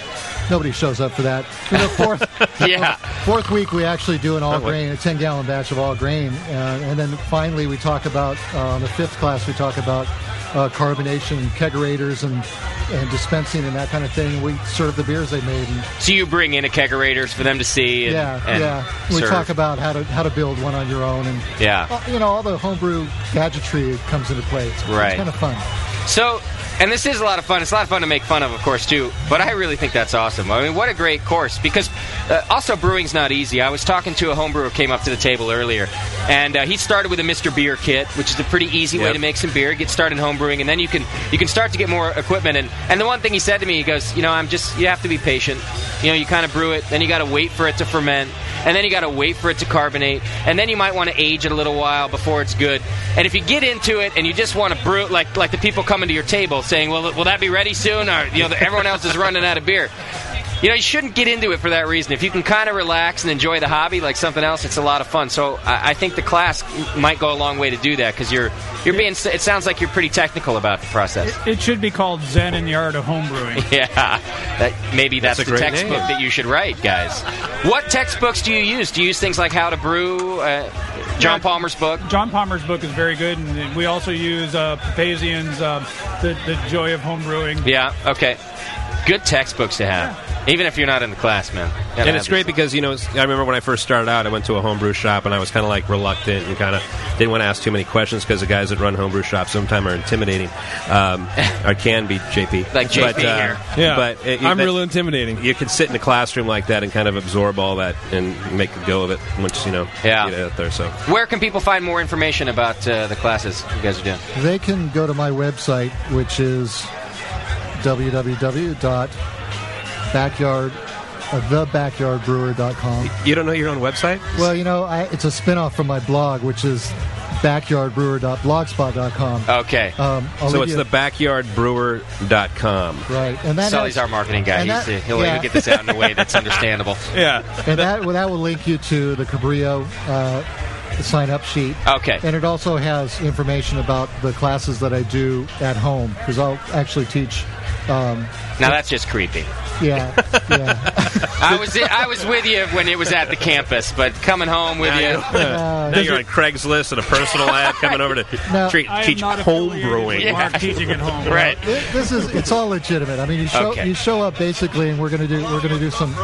S23: nobody shows up for that. For the fourth,
S12: yeah.
S23: fourth week, we actually do an all
S12: Oh, wait.
S23: grain, a ten gallon batch of all grain, and, and then finally we talk about uh, in the fifth class we talk about uh, carbonation, kegerators, and and dispensing and that kind of thing. We serve the beers they made. And,
S12: So you bring in a kegerators for them to see. And,
S23: yeah,
S12: and
S23: yeah. We
S12: serve.
S23: talk about how to how to build one on your own, and
S12: Yeah.
S23: uh, you know, all the homebrew gadgetry comes into play. It's,
S12: Right.
S23: it's kind of fun.
S12: So, and this is a lot of fun. It's a lot of fun to make fun of, of course, too. But I really think that's awesome. I mean, what a great course. Because uh, also brewing's not easy. I was talking to a homebrewer who came up to the table earlier, and uh, he started with a Mister Beer kit, which is a pretty easy way
S13: Yep.
S12: to make some beer. Get started homebrewing, and then you can you can start to get more equipment. And and the one thing he said to me, he goes, you know, I'm just you have to be patient. You know, you kind of brew it, then you got to wait for it to ferment. And then you got to wait for it to carbonate, and then you might want to age it a little while before it's good. And if you get into it and you just want to brew it like like the people coming to your table saying, "Well, will that be ready soon?" Or you know, everyone else is running out of beer. You know, you shouldn't get into it for that reason. If you can kind of relax and enjoy the hobby like something else, it's a lot of fun. So I, I think the class might go a long way to do that because you're you're being. It sounds like you're pretty technical about the process.
S9: It should be called Zen in the Art of Homebrewing.
S12: Yeah, that, maybe that's,
S9: That's a
S12: the
S9: great
S12: textbook
S9: name.
S12: that you should write, guys. What textbooks do you use? Do you use things like How to Brew, uh, John
S9: Yeah,
S12: Palmer's book?
S9: John Palmer's book is very good, and we also use uh, Papazian's uh, the, the Joy of Homebrewing.
S12: Yeah, okay. Good textbooks to have, even if you're not in the class, man. Gotta
S13: And
S12: have
S13: it's great because, you know, I remember when I first started out, I went to a homebrew shop, and I was kind of like reluctant and kind of didn't want to ask too many questions because the guys that run homebrew shops sometimes are intimidating, um, or can be, J P.
S12: Like J P here.
S1: Yeah,
S13: but it,
S1: I'm
S13: that-
S1: real intimidating.
S13: You can sit in a classroom like that and kind of absorb all that and make a go of it once, you know,
S12: Yeah.
S13: get out there. So
S12: Where can people find more information about uh, the classes you guys are doing?
S23: They can go to my website, which is w w w dot backyard uh, the backyard brewer dot com.
S13: You don't know your own website?
S23: Well, you know, I, it's a spin-off from my blog, which is backyard brewer dot blogspot dot com.
S12: Okay.
S23: Um, I'll
S13: so
S23: leave
S13: it's
S23: you-
S13: the backyard brewer dot com.
S23: Right. And that
S12: Sully's
S23: has-
S12: our marketing guy.
S23: and
S12: He's,
S23: that-
S12: he'll,
S23: yeah.
S12: he'll get this out in a way that's understandable.
S1: Yeah.
S23: And that well, that will link you to the Cabrillo uh, sign-up sheet.
S12: Okay.
S23: And it also has information about the classes that I do at home, because I'll actually teach. Um,
S12: Now that's just creepy.
S23: yeah, yeah.
S12: I was I was with you when it was at the campus, but coming home with
S13: Now
S12: you.
S13: you're- now you're on Craigslist and a personal ad coming over to
S23: No.
S13: treat,
S23: I am
S13: teach
S23: not
S13: home
S23: affiliated
S13: brewing.
S23: with Mark
S9: teaching at home.
S12: Right.
S23: This, this is it's all legitimate. I mean, you show
S12: Okay.
S23: you show up basically, and we're gonna do we're gonna do some.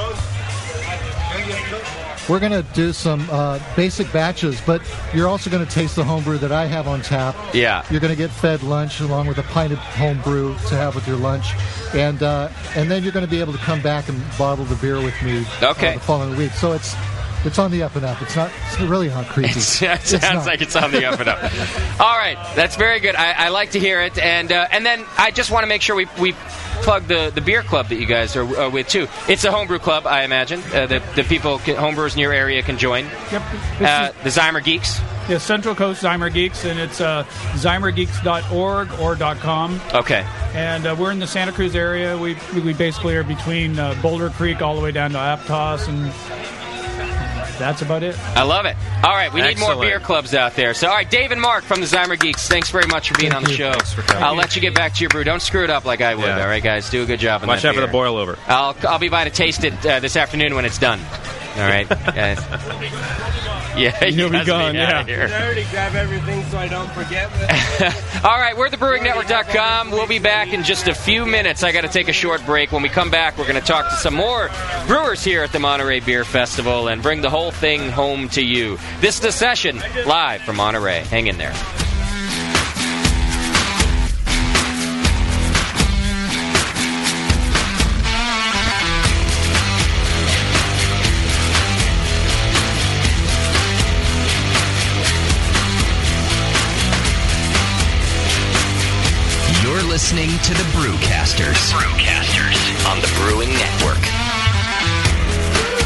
S23: We're going to do some uh, basic batches, but you're also going to taste the homebrew that I have on tap.
S12: Yeah.
S23: You're going to get fed lunch along with a pint of homebrew to have with your lunch, and uh, and then you're going to be able to come back and bottle the beer with me
S12: Okay.
S23: uh, the following week. So it's it's on the up and up. It's not it's really not creepy.
S12: it sounds
S23: It's not.
S12: like it's on the up and up. All right, that's very good. I, I like to hear it, and uh, and then I just want to make sure we we plug the, the beer club that you guys are uh, with too. It's a homebrew club, I imagine. Uh, the the people can, homebrewers in your area can join.
S9: Yep.
S12: Uh, the Zymer Geeks.
S9: Yeah, Central Coast Zymer Geeks, and it's uh, zymer geeks dot org or .com.
S12: Okay.
S9: And uh, we're in the Santa Cruz area. We we basically are between uh, Boulder Creek all the way down to Aptos, and that's about it.
S12: I love it. All right, we need more
S9: Excellent.
S12: beer clubs out there. So, all right, Dave and Mark from the Zymer Geeks, thanks very much for being on the show. I'll let you get back to your brew. Don't screw it up like I would.
S13: Yeah.
S12: All right, guys, do a good job on
S13: Watch
S12: that
S13: out for
S12: beer.
S13: the boil over.
S12: I'll I'll be by to taste it uh, this afternoon when it's done. All right, guys. Yeah,
S1: You'll be
S12: has
S1: gone,
S12: me outta
S1: yeah.
S12: here.
S3: I already grab everything so I don't forget.
S12: All right, we're the brewing network dot com. We'll be back in just a few minutes. I got to take a short break. When we come back, we're going to talk to some more brewers here at the Monterey Beer Festival and bring the whole thing home to you. This is The Session, live from Monterey. Hang in there.
S7: You're listening to the Brewcasters. The Brewcasters on the Brewing Network.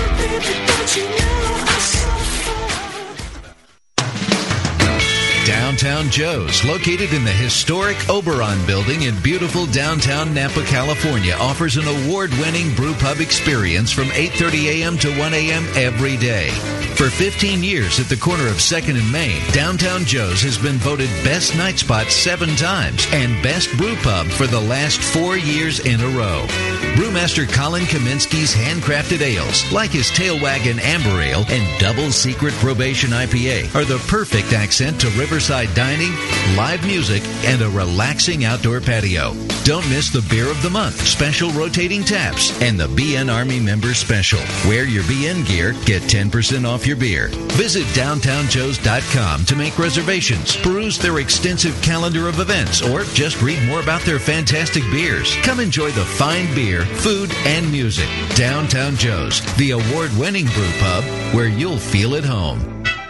S4: Down Downtown Joe's, located in the historic Oberon building in beautiful downtown Napa, California, offers an award-winning brew pub experience from eight thirty a.m. to one a.m. every day. For fifteen years at the corner of second and Main, Downtown Joe's has been voted Best Night Spot seven times and Best Brew Pub for the last four years in a row. Brewmaster Colin Kaminsky's handcrafted ales, like his Tail Wagon Amber Ale and Double Secret Probation I P A, are the perfect accent to riverside dining, live music, and a relaxing outdoor patio. Don't miss the Beer of the Month, special rotating taps, and the B N Army Member Special. Wear your B N gear, get ten percent off your beer. Visit downtown joes dot com to make reservations, peruse their extensive calendar of events, or just read more about their fantastic beers. Come enjoy the fine beer, food, and music. Downtown Joe's, the award-winning brew pub where you'll feel at home.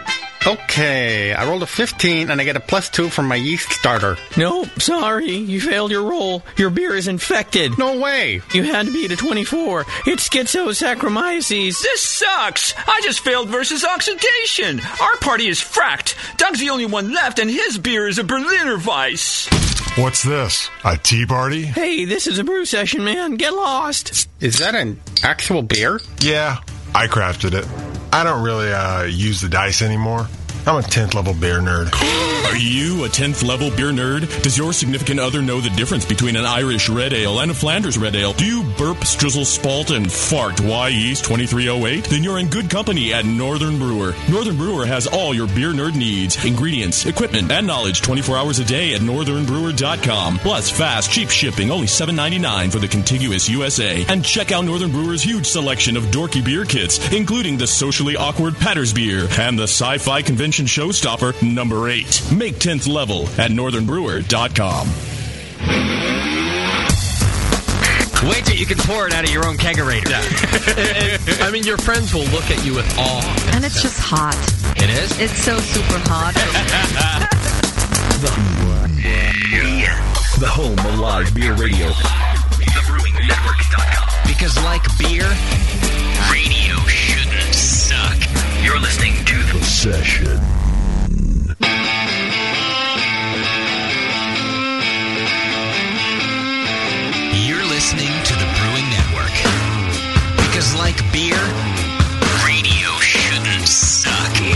S6: Okay, I rolled a fifteen and I get a plus two from my yeast starter.
S22: No, sorry, you failed your roll. Your beer is infected.
S6: No way.
S22: You had to beat a twenty-four. It's schizosaccharomyces.
S11: This sucks. I just failed versus oxidation. Our party is fracked. Doug's the only one left, and his beer is a Berliner Weiss.
S24: What's this? A tea party?
S22: Hey, this is a brew session, man. Get lost.
S6: Is that an actual beer?
S24: Yeah, I crafted it. I don't really uh, use the dice anymore. I'm a tenth level beer nerd.
S20: Are you a tenth level beer nerd? Does your significant other know the difference between an Irish red ale and a Flanders red ale? Do you burp, strizzle, spalt, and fart Y East twenty-three oh eight? Then you're in good company at Northern Brewer. Northern Brewer has all your beer nerd needs, ingredients, equipment, and knowledge twenty-four hours a day at northern brewer dot com. Plus fast, cheap shipping, only seven ninety-nine for the contiguous U S A. And check out Northern Brewer's huge selection of dorky beer kits, including the socially awkward Patter's beer and the sci-fi convention showstopper number eight. Make tenth level at northern brewer dot com.
S12: Wait till you can pour it out of your own kegerator.
S5: Yeah. I mean, your friends will look at you with awe.
S25: And it's just hot.
S12: It is?
S25: It's so super hot.
S19: The home of live beer radio.
S7: the brewing network dot com. Because like beer, radio shouldn't suck. You're listening to
S19: The Session.
S7: You're listening to the Brewing Network. Because like beer, radio shouldn't suck.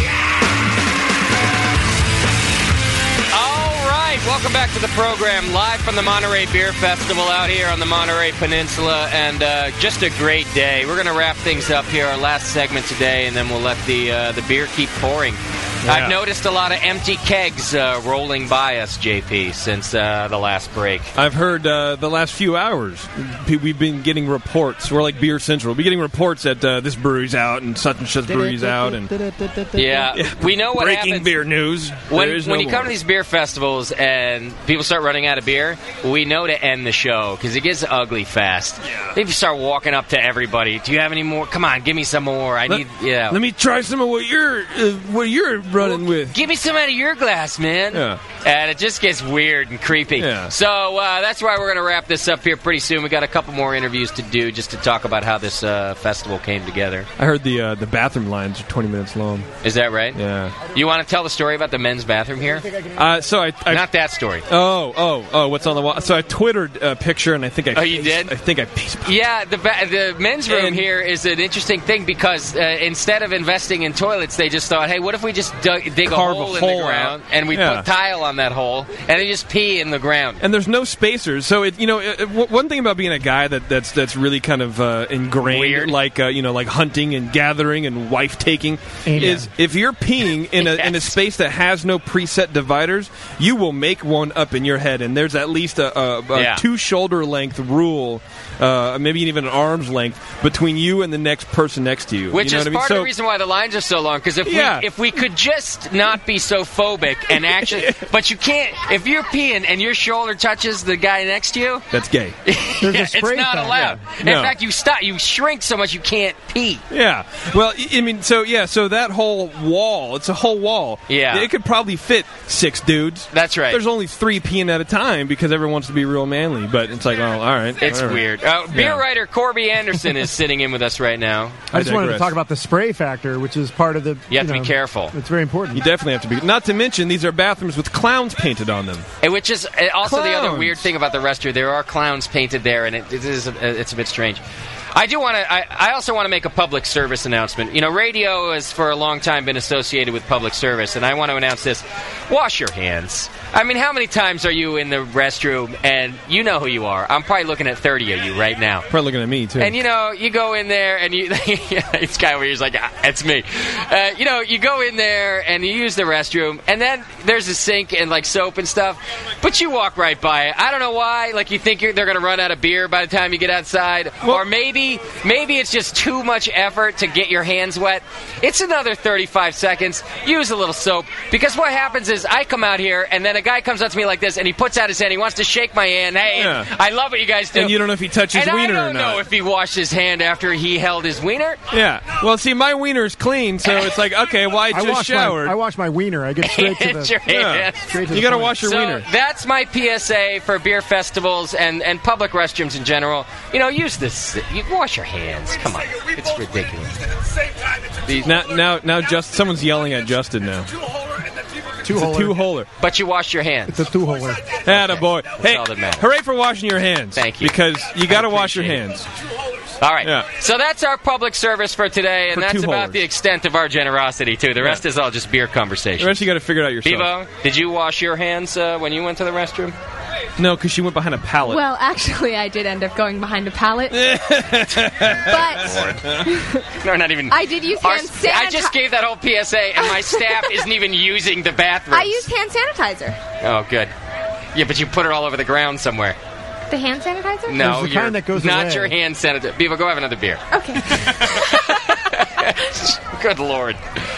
S12: All right, welcome back to the program, live from the Monterey Beer Festival out here on the Monterey Peninsula, and uh, just a great day. We're going to wrap things up here, our last segment today, and then we'll let the uh, the beer keep pouring.
S1: Yeah.
S12: I've noticed a lot of empty kegs uh, rolling by us, J P, since uh, the last break.
S1: I've heard uh, the last few hours, we've been getting reports. We're like Beer Central. We're getting reports that uh, this brewery's out and such and such brewery's out. And
S12: Yeah, we know what
S1: breaking
S12: happens.
S1: beer news.
S12: When,
S1: There is
S12: when
S1: no
S12: you
S1: more.
S12: come to these beer festivals and people start running out of beer, we know to end the show because it gets ugly fast. Yeah. If you start walking up to everybody, do you have any more? Come on, give me some more. I
S1: Let-
S12: need, yeah.
S1: Let me try some of what you're uh, what you're running with.
S12: Give me some out of your glass, man.
S1: Yeah.
S12: And it just gets weird and creepy.
S1: Yeah.
S12: So uh, that's why we're going to wrap this up here pretty soon. We got a couple more interviews to do just to talk about how this uh, festival came together.
S1: I heard the uh, the bathroom lines are twenty minutes long.
S12: Is that right?
S1: Yeah.
S12: You want to tell the story about the men's bathroom here?
S1: Uh, so I, I
S12: Not that story.
S1: Oh, oh, oh! What's on the wall? So I twittered a picture, and I think I.
S12: Oh, you did?
S1: I think I Facebooked.
S12: Yeah, the ba- the men's room
S1: And-
S12: here is an interesting thing because uh, instead of investing in toilets, they just thought, hey, what if we just dug, dig a
S1: Carve a
S12: hole in
S1: hole
S12: the ground
S1: out.
S12: and we
S1: Yeah.
S12: put tile on that hole and they just pee in the ground?
S1: And there's no spacers, so it, you know, it, it- w- one thing about being a guy that, that's that's really kind of uh, ingrained,
S12: Weird.
S1: like uh, you know, like hunting and gathering and wife taking,
S21: Amen.
S1: is if you're peeing in a in a space that has no preset dividers, you will make one up in your head, and there's at least a, a, a
S12: Yeah.
S1: two shoulder length rule, uh, maybe even an arm's length between you and the next person next to you.
S12: Which
S1: you know
S12: is
S1: what I mean?
S12: part
S1: So-
S12: of the reason why the lines are so long. Because if
S1: Yeah.
S12: we if we could just not be so phobic and actually, but you can't. If you're peeing and your shoulder touches the guy next to you,
S1: that's gay.
S12: yeah, it's not allowed.
S1: Yeah.
S12: In
S1: No.
S12: fact, you stop. You shrink so much you can't pee.
S1: Yeah. Well, I I mean, so yeah, so that whole wall, it's a whole wall.
S12: Yeah.
S1: It could probably fit six dudes.
S12: That's right.
S1: There's only three peeing at a time because everyone wants to be real manly, but it's like, oh, all right.
S12: It's
S1: whatever.
S12: weird. Uh, beer
S1: Yeah.
S12: writer Corby Anderson is sitting in with us right now.
S21: I just wanted to talk about the spray factor, which is part of the.
S12: You have to be
S21: know,
S12: careful.
S21: It's very very important.
S1: You definitely have to be. Not to mention, these are bathrooms with clowns painted on them.
S12: And which is uh, also the other
S1: Clowns.
S12: weird thing about the restroom. There are clowns painted there, and it, it is a, it's a bit strange. I do want to. I, I also want to make a public service announcement. You know, radio has for a long time been associated with public service, and I want to announce this: wash your hands. I mean, how many times are you in the restroom and you know who you are? I'm probably looking at thirty of you right now.
S1: Probably looking at me too.
S12: And you know, you go in there and you. This guy over here is like, ah, it's me. Uh, you know, you go in there and you use the restroom, and then there's a sink and like soap and stuff, but you walk right by it. I don't know why. Like you think you're, they're going to run out of beer by the time you get outside, well, or maybe. Maybe it's just too much effort to get your hands wet. It's another thirty-five seconds. Use a little soap. Because what happens is I come out here, and then a guy comes up to me like this, and he puts out his hand. He wants to shake my hand. Hey,
S1: Yeah.
S12: I love what you guys do.
S1: And you don't know if he touched his
S12: and
S1: wiener
S12: I
S1: or
S12: don't
S1: not.
S12: know if he washed his hand after he held his wiener.
S1: Yeah. Well, see, my wiener's clean, so it's like, okay, well, I
S21: I
S1: just
S21: wash
S1: showered.
S21: My, I wash my wiener. I get straight to the.
S12: It's your hand.
S21: straight to
S1: You
S21: the
S1: got to
S21: point.
S1: wash your
S12: so
S1: wiener.
S12: That's my P S A for beer festivals and, and public restrooms in general. You know, use this. You wash your hands. Come on. It's ridiculous. These-
S1: Now, now, now, just someone's yelling at Justin now.
S21: Two
S1: It's a
S21: holer.
S1: two-holer.
S12: But you wash your hands.
S21: It's a two holer.
S1: Attaboy. Hey,
S12: all that matters.
S1: hooray for washing your hands.
S12: Thank you.
S1: Because you got to
S12: I
S1: wash your
S12: appreciate
S1: hands.
S12: All right.
S1: Yeah.
S12: So that's our public service for today, and
S1: For
S12: that's
S1: two
S12: about
S1: holders.
S12: the extent of our generosity, too. The rest is all just beer conversation.
S1: The rest you got to figure it out yourself.
S12: Bevo, did you wash your hands uh, when you went to the restroom?
S1: No, because she went behind a pallet.
S10: Well, actually, I did end up going behind a pallet. but
S12: No, not even.
S10: I did use
S12: Our-
S10: hand sanitizer.
S12: I just gave that whole P S A, and my staff isn't even using the bathroom.
S10: I used hand sanitizer.
S12: Oh, good. Yeah, but you put it all over the ground somewhere.
S10: The hand sanitizer?
S12: No,
S21: There's the
S12: you're
S21: kind that goes
S12: not
S21: away.
S12: your hand sanitizer. Bevo, go have another beer.
S10: Okay.
S12: Good Lord.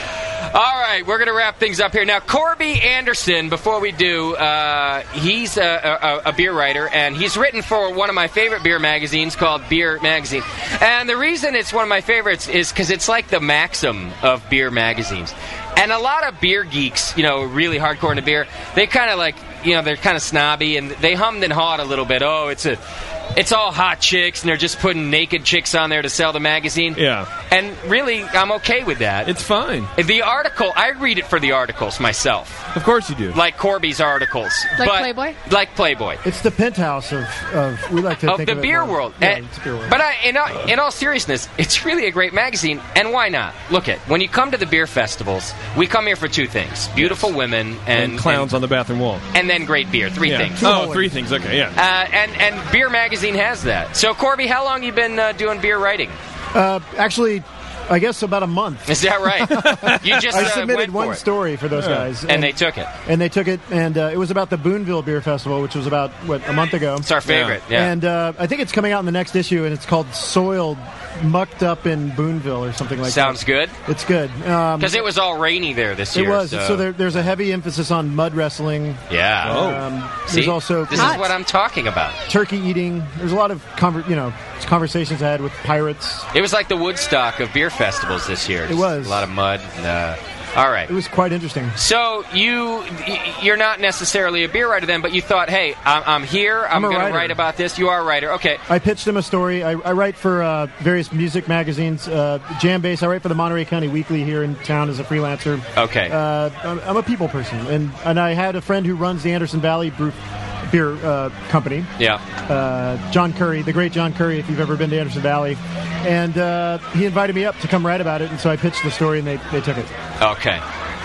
S12: All right, we're going to wrap things up here. Now, Corby Anderson, before we do, uh, he's a, a, a beer writer, and he's written for one of my favorite beer magazines called Beer Magazine. And the reason it's one of my favorites is because it's like the Maxim of beer magazines. And a lot of beer geeks, you know, really hardcore into beer, they kind of like, you know, they're kind of snobby, and they hummed and hawed a little bit. Oh, it's a... It's all hot chicks, and they're just putting naked chicks on there to sell the magazine.
S1: Yeah.
S12: And really, I'm okay with that.
S1: It's fine.
S12: The article, I read it for the articles myself.
S1: Of course you do.
S12: Like Corby's articles.
S10: Like
S12: but,
S10: Playboy?
S12: Like Playboy.
S21: It's the penthouse of, of we like to
S12: Of
S21: think
S12: the
S21: of it
S12: beer
S21: more-
S12: world.
S21: Yeah,
S12: And-
S21: it's beer world.
S12: But I, in, all, in all seriousness, it's really a great magazine, and why not? Look it, when you come to the beer festivals, we come here for two things. Beautiful women and...
S1: And clowns on the bathroom wall.
S12: And then great beer. Three
S1: Yeah.
S12: things.
S1: Oh, three things. Okay, yeah.
S12: Uh, and, and Beer Magazine has that. So, Corby, how long you been uh, doing beer writing?
S21: Uh, actually, I guess about a month.
S12: Is that right? You just
S21: I
S12: uh,
S21: submitted
S12: went
S21: one
S12: for it.
S21: story for those
S1: Yeah.
S21: guys,
S12: And they took it.
S21: and they took it, and uh, it was about the Boonville Beer Festival, which was about what a month ago.
S12: It's our favorite, yeah.
S21: And uh, I think it's coming out in the next issue, and it's called "Soiled, Mucked Up in Boonville" or something like
S12: Sounds
S21: that.
S12: good.
S21: It's good. Um,
S12: Because it was all rainy there this
S21: it
S12: year.
S21: was.
S12: So,
S21: So, there, there's a heavy emphasis on mud wrestling.
S12: yeah.
S21: Um,
S12: See?
S21: there's also
S12: This is what I'm talking about.
S21: turkey eating. There's a lot of conver- you know conversations I had with pirates.
S12: It was like the Woodstock of beer festivals this year.
S21: It was.
S12: a lot of mud. And, uh, all right.
S21: It was quite interesting.
S12: So you you're not necessarily a beer writer then, but you thought, hey, I'm, I'm here. I'm,
S21: I'm a
S12: going to
S21: writer.
S12: write about this. You are a writer. Okay.
S21: I pitched him a story. I, I write for uh, various music magazines, uh, Jam Base. I write for the Monterey County Weekly here in town as a freelancer.
S12: Okay.
S21: Uh, I'm, I'm a people person, and and I had a friend who runs the Anderson Valley Brew Beer uh, Company.
S12: Yeah.
S21: Uh, John Curry, the great John Curry, if you've ever been to Anderson Valley, and uh, he invited me up to come write about it, and so I pitched the story, and they, they took it.
S12: Okay.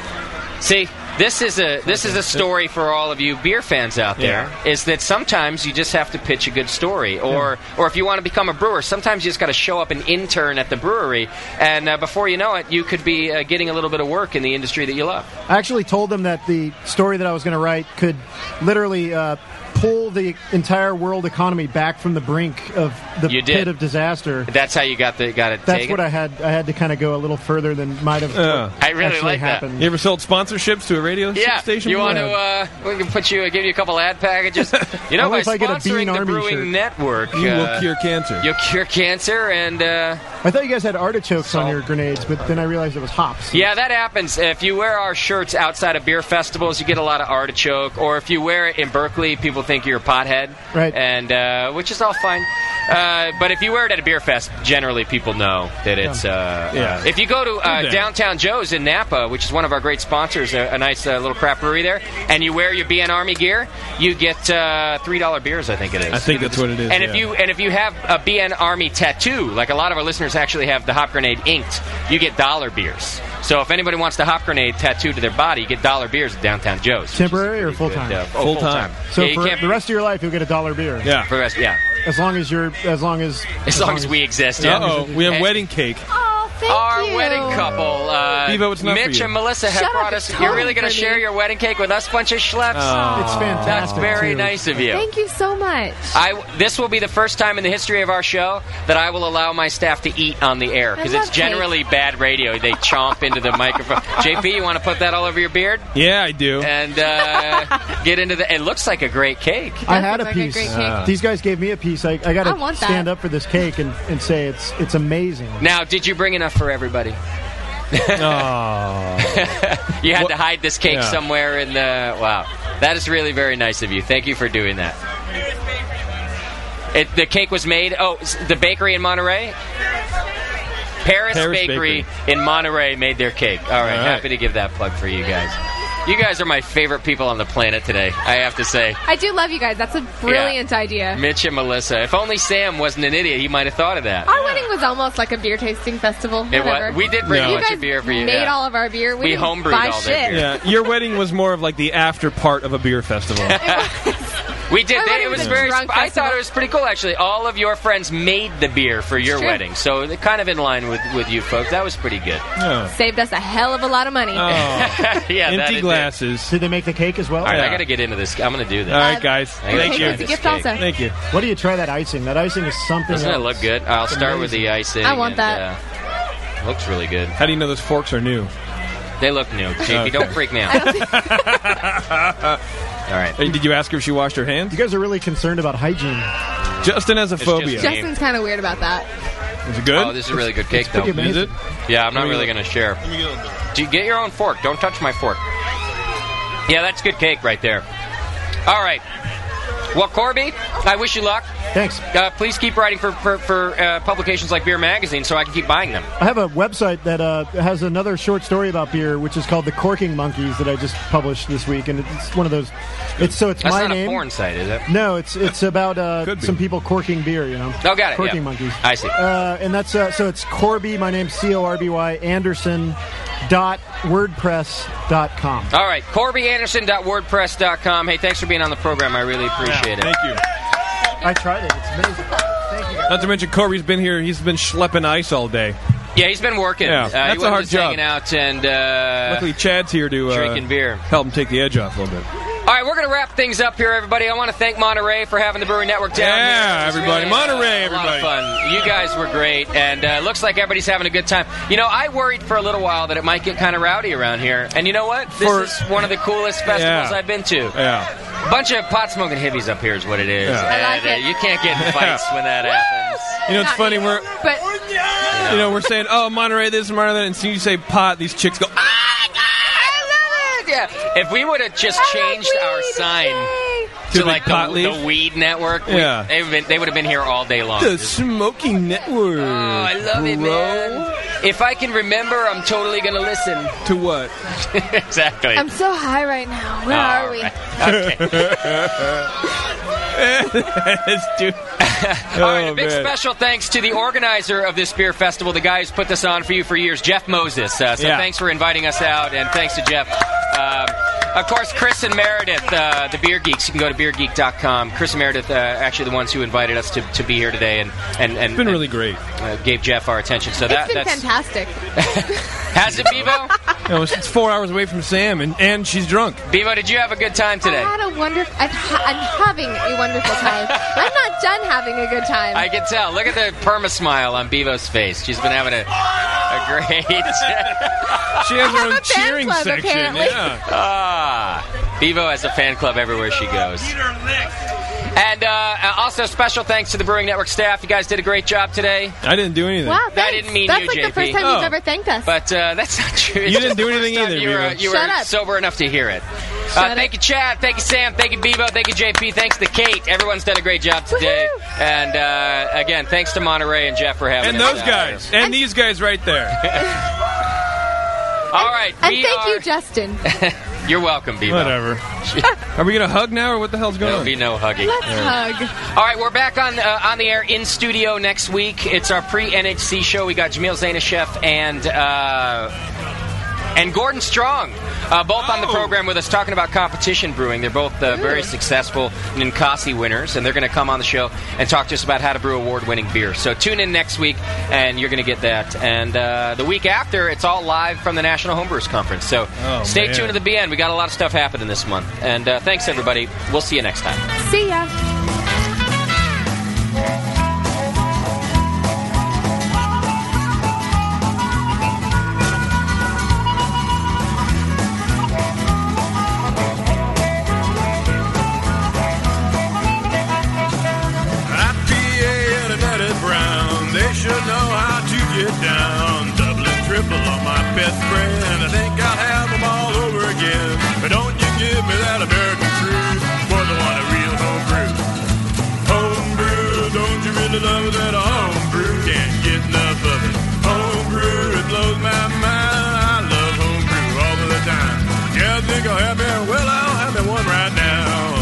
S12: See, this is a this is a story for all of you beer fans out there. Is that sometimes you just have to pitch a good story, or or if you want to become a brewer, sometimes you just got to show up and intern at the brewery, and uh, before you know it, you could be uh, getting a little bit of work in the industry that you love.
S21: I actually told them that the story that I was going to write could literally uh, pull the entire world economy back from the brink of the
S12: You
S21: pit
S12: did.
S21: of disaster.
S12: That's how you got the got it.
S21: That's
S12: taken?
S21: what I had. I had to kind of go a little further than might have
S1: Yeah.
S12: I really
S21: actually
S12: like that.
S21: happened.
S1: You ever sold sponsorships to a radio
S12: Yeah,
S1: station?
S12: you want to?
S1: Yeah.
S12: Uh, we can put you, give you a couple ad packages. You know,
S21: Only
S12: by
S21: if I get a
S12: sponsoring
S21: Bean
S12: the
S21: Army
S12: Brewing
S21: shirt.
S12: Network,
S1: You will
S12: uh,
S1: cure cancer.
S12: You'll cure cancer, and uh,
S21: I thought you guys had artichokes on your grenades, but then I realized it was hops.
S12: yeah, that happens. If you wear our shirts outside of beer festivals, you get a lot of artichoke. Or if you wear it in Berkeley, people think you're a pothead,
S21: Right.
S12: And uh, which is all fine. Uh, but if you wear it at a beer fest, generally people know that it's. Uh,
S1: Yeah.
S12: uh, if you go to uh,
S1: Good day.
S12: Downtown Joe's in Napa, which is one of our great sponsors, a, a nice uh, little craft brewery there, and you wear your B N Army gear, you get uh, three dollar beers. I think it is.
S1: I think that's what it is,
S12: And if
S1: yeah.
S12: you and if you have a B N Army tattoo, like a lot of our listeners actually have the Hop Grenade inked, you get dollar beers. So if anybody wants the Hop Grenade tattooed to their body, you get dollar beers at Downtown Joe's.
S21: Temporary or full time?
S12: Uh, oh, full time.
S21: So
S12: Yeah, you
S21: for
S12: can't-
S21: the rest of your life, you'll get a dollar beer.
S1: Yeah.
S12: For the rest, yeah.
S21: As long as you're, as long as,
S12: As long as we exist. Yeah.
S1: Uh-oh, we have
S12: And-
S1: wedding cake.
S10: Oh, thank
S12: Our
S10: you.
S12: wedding couple, uh,
S1: Bevo, it's not for
S12: Mitch
S1: you.
S12: and Melissa have
S10: Shut up,
S12: brought
S10: it's
S12: us. You're really
S10: totally
S12: going to
S10: for
S12: share
S10: me.
S12: your wedding cake with us, bunch of schleps?
S1: Oh.
S21: It's fantastic.
S12: That's very
S21: too.
S12: nice of you.
S10: Thank you so much.
S12: I, this will be the first time in the history of our show that I will allow my staff to eat on the air because
S10: I
S12: it's
S10: love cake.
S12: generally bad radio. They chomp into the microphone. J P, you want to put that all over your beard
S1: Yeah, I do.
S12: and uh, get into the? It looks like a great cake.
S21: I had a
S10: Looks like a
S21: piece.
S10: great cake.
S21: These guys gave me a piece. I, I got
S10: I
S21: to
S10: want that.
S21: stand up for this cake and, and say it's it's amazing.
S12: Now, did you bring enough for everybody?
S1: Oh.
S12: You had
S1: What-
S12: to hide this cake
S1: Yeah.
S12: somewhere in the. Wow, that is really very nice of you. Thank you for doing that. It, the cake was made. Oh, s- the bakery in Monterey. Paris,
S1: Paris
S12: Bakery,
S1: Bakery.
S12: in Monterey made their cake. All right,
S1: All right.
S12: happy to give that plug for you guys. You guys are my favorite people on the planet today. I have to say,
S10: I do love you guys. That's a brilliant idea.
S12: Mitch and Melissa. If only Sam wasn't an idiot, he might have thought of that.
S10: Our wedding was almost like a beer tasting festival.
S12: It
S10: Whatever.
S12: was. We did bring
S1: Yeah.
S12: a
S10: You
S12: bunch
S10: guys
S12: of beer for you.
S10: made
S12: yeah.
S10: all of our beer. We,
S12: We
S10: didn't
S12: homebrewed
S10: buy
S12: all their
S10: shit.
S12: beer.
S1: Yeah, your wedding was more of like the after part of a beer festival.
S12: We did.
S10: Our
S12: They,
S10: wedding
S12: it was
S10: was a
S12: very.
S10: drunk
S12: I
S10: festival.
S12: thought it was pretty cool, actually. All of your friends made the beer for your
S10: True.
S12: wedding, so they're kind of in line with, with you folks. That was pretty good.
S1: Oh.
S10: Saved us a hell of a lot of money.
S1: Oh.
S12: yeah, that it
S1: Empty
S12: did.
S1: glasses.
S21: Did they make the cake as well?
S12: All right, I
S1: Yeah.
S12: got to get into this. I'm going to do this.
S1: All right, guys.
S12: I gotta
S1: Thank
S12: try
S1: you.
S10: It's a
S12: this
S10: gift
S12: cake.
S10: also.
S1: Thank you.
S21: What do you try that icing? That icing is something.
S12: Doesn't it
S21: else.
S12: look good? I'll
S21: It's
S12: start with
S21: amazing.
S12: the icing.
S10: I want
S12: and,
S10: that.
S12: Uh, looks really good.
S1: How do you know those forks are new?
S12: They look new. J P,
S1: Okay.
S12: don't freak me out. All right.
S1: Hey, did you ask her if she washed her hands?
S21: You guys are really concerned about hygiene.
S1: Justin has a
S12: It's
S1: phobia.
S12: just-
S10: Justin's kind of weird about that.
S1: Is it good?
S12: Oh, this is a really good cake, though.
S21: pretty amazing.
S1: Is it?
S12: Yeah, I'm not
S1: Let me
S12: really
S1: get-
S12: going to share. Do you get your own fork? Don't touch my fork. Yeah, that's good cake right there. All right. Well, Corby, I wish you luck.
S21: Thanks.
S12: Uh, please keep writing for, for, for uh, publications like Beer Magazine so I can keep buying them.
S21: I have a website that uh, has another short story about beer, which is called The Corking Monkeys, that I just published this week, and it's one of those. It's so it's
S12: That's
S21: my
S12: not
S21: name.
S12: a porn site, is it?
S21: No, it's it's about uh,
S1: Could be.
S21: some people corking beer. You know.
S12: Oh, got it.
S21: Corking
S12: yeah.
S21: Monkeys.
S12: I see.
S21: Uh, and that's uh, so it's Corby. My name's C O R B Y Anderson. Dot wordpress dot com.
S12: All right, Corby Anderson dot wordpress dot com. Hey, thanks for being on the program. I really appreciate it.
S1: Thank you.
S21: I tried it. It's amazing. Thank you.
S1: Not to mention, Corey's been here. He's been schlepping ice all day.
S12: Yeah, he's been working.
S1: Yeah,
S12: uh,
S1: that's
S12: he
S1: a
S12: wasn't
S1: hard
S12: just
S1: job.
S12: hanging out and uh,
S1: Luckily, Chad's here to uh,
S12: drinking beer.
S1: help him take the edge off a little bit.
S12: All right, we're going to wrap things up here, everybody. I want to thank Monterey for having the Brewing Network down
S1: Yeah,
S12: here. It was
S1: everybody.
S12: really,
S1: Monterey,
S12: uh, a lot of
S1: everybody.
S12: fun. You guys were great, and uh, looks like everybody's having a good time. You know, I worried for a little while that it might get kind of rowdy around here, and you know what? This
S1: For-
S12: is one of the coolest festivals
S1: Yeah.
S12: I've been to.
S1: Yeah.
S12: Bunch of pot-smoking hippies up here is what it is.
S1: Yeah.
S10: I like
S12: and, uh,
S10: it.
S12: you can't get in fights when that happens.
S1: You know, it's
S10: Not
S1: funny.
S10: me.
S1: We're
S10: But
S1: you know we're saying, oh, Monterey this, Monterey that, and as soon as you say pot, these chicks go. Ah!
S12: Yeah. If we would have just changed our sign
S1: To
S12: to
S1: the
S12: like
S1: pot
S12: the,
S1: leaf?
S12: the Weed Network, we-
S1: Yeah.
S12: they would been, they would have been here all day long.
S1: The Smoking Network.
S12: Oh, I love it,
S1: bro.
S12: man. If I can remember, I'm totally going to listen.
S1: To what?
S12: Exactly.
S10: I'm so high right now. Where
S12: All
S10: are we?
S12: right.
S1: Let's do.
S12: All right,
S1: Oh,
S12: a big
S1: man.
S12: special thanks to the organizer of this beer festival, the guy who's put this on for you for years, Jeff Moses. Uh, so
S1: Yeah.
S12: thanks for inviting us out, and thanks to Jeff. Um, of course, Chris and Meredith, uh, the Beer Geeks. You can go to beer geek dot com. Chris and Meredith, uh, actually the ones who invited us to, to be here today, and and, and
S1: It's been really great.
S12: uh, gave Jeff our attention. So that
S10: It's been
S12: that's
S10: fantastic.
S12: has it, Bevo?
S1: You know, it's, it's four hours away from Sam, and, and she's drunk.
S12: Bevo, did you have a good time today?
S10: I had a wonderful. I'm, ha- I'm having a wonderful time. I'm not done having a good time.
S12: I can tell. Look at the perma smile on Bevo's face. She's been having a, a great.
S1: She has her
S10: I have
S1: own
S10: a fan
S1: cheering
S10: club,
S1: section.
S10: apparently.
S1: Yeah.
S12: Ah, Bevo has a fan club everywhere she goes. And uh, also, special thanks to the Brewing Network staff. You guys did a great job today.
S1: I didn't do anything.
S10: Wow,
S12: I
S10: thanks.
S12: didn't mean
S10: That's
S12: you,
S10: like
S12: J P.
S10: the first time
S1: Oh.
S10: you've ever thanked us.
S12: But uh, that's not true.
S1: You didn't do anything either,
S12: You were,
S1: Bebo.
S12: you
S10: Shut
S12: were
S10: up.
S12: sober enough to hear it. Uh,
S10: Shut
S12: thank
S10: up.
S12: you, Chad. Thank you, Sam. Thank you, Bebo. Thank you, J P. Thanks to Kate. Everyone's done a great job today.
S10: Woohoo.
S12: And uh, again, thanks to Monterey and Jeff for having
S1: And
S12: us
S1: those
S12: out
S1: guys.
S12: here.
S1: And these guys right there.
S12: All right.
S10: And
S12: we
S10: thank
S12: are...
S10: you, Justin.
S12: You're welcome, Bebo.
S1: Whatever. Are we going to hug now, or what the hell's going
S12: There'll
S1: on?
S12: be no hugging.
S10: Let's hug.
S12: All right, we're back on uh, on the air in studio next week. It's our pre-N H C show. We got Jamil Zainasheff and uh, and Gordon Strong, uh, both on the program with us, talking about competition brewing. They're both uh, very successful Ninkasi winners, and they're going to come on the show and talk to us about how to brew award-winning beer. So tune in next week, and you're going to get that. And uh, the week after, it's all live from the National Homebrewers Conference. So
S1: Oh,
S12: stay
S1: man.
S12: tuned to the B N. We got a lot of stuff happening this month. And uh, thanks, everybody. We'll see you next time.
S10: See ya.
S14: I P A and a nutted brown, they should know how to get down. Double and triple on my best friend, I think I'll have them all over again. But don't you give me that American truth, for the one a real homebrew. Homebrew, don't you really love that homebrew? Can't get enough of it. Homebrew, it blows my mind. I love homebrew all of the time. Yeah, I think I'll have me, well, I'll have me one right now.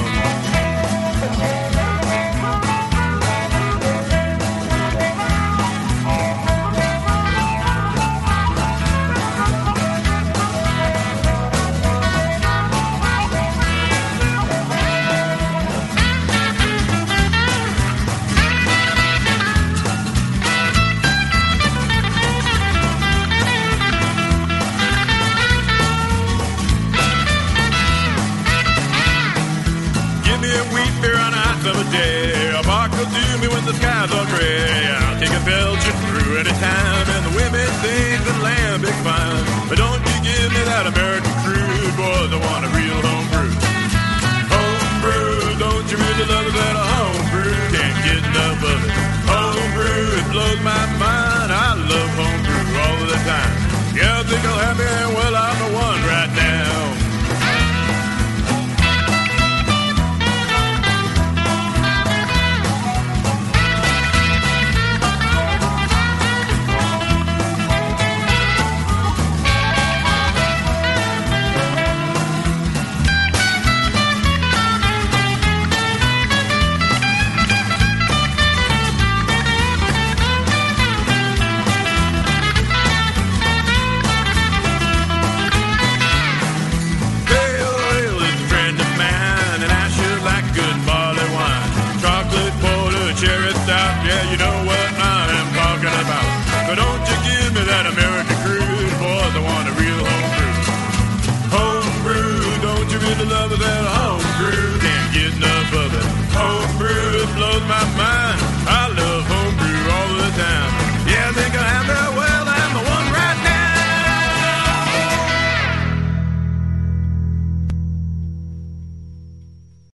S14: Give me a wheat beer on a hot summer day. A bark will do me when the skies are gray. I'll take a Belgian brew anytime, and the women think that lambic fine. But don't you give me that American crude, boys, I want a real homebrew. Homebrew, don't you really love that homebrew? Can't get enough of it. Homebrew, it blows my mind.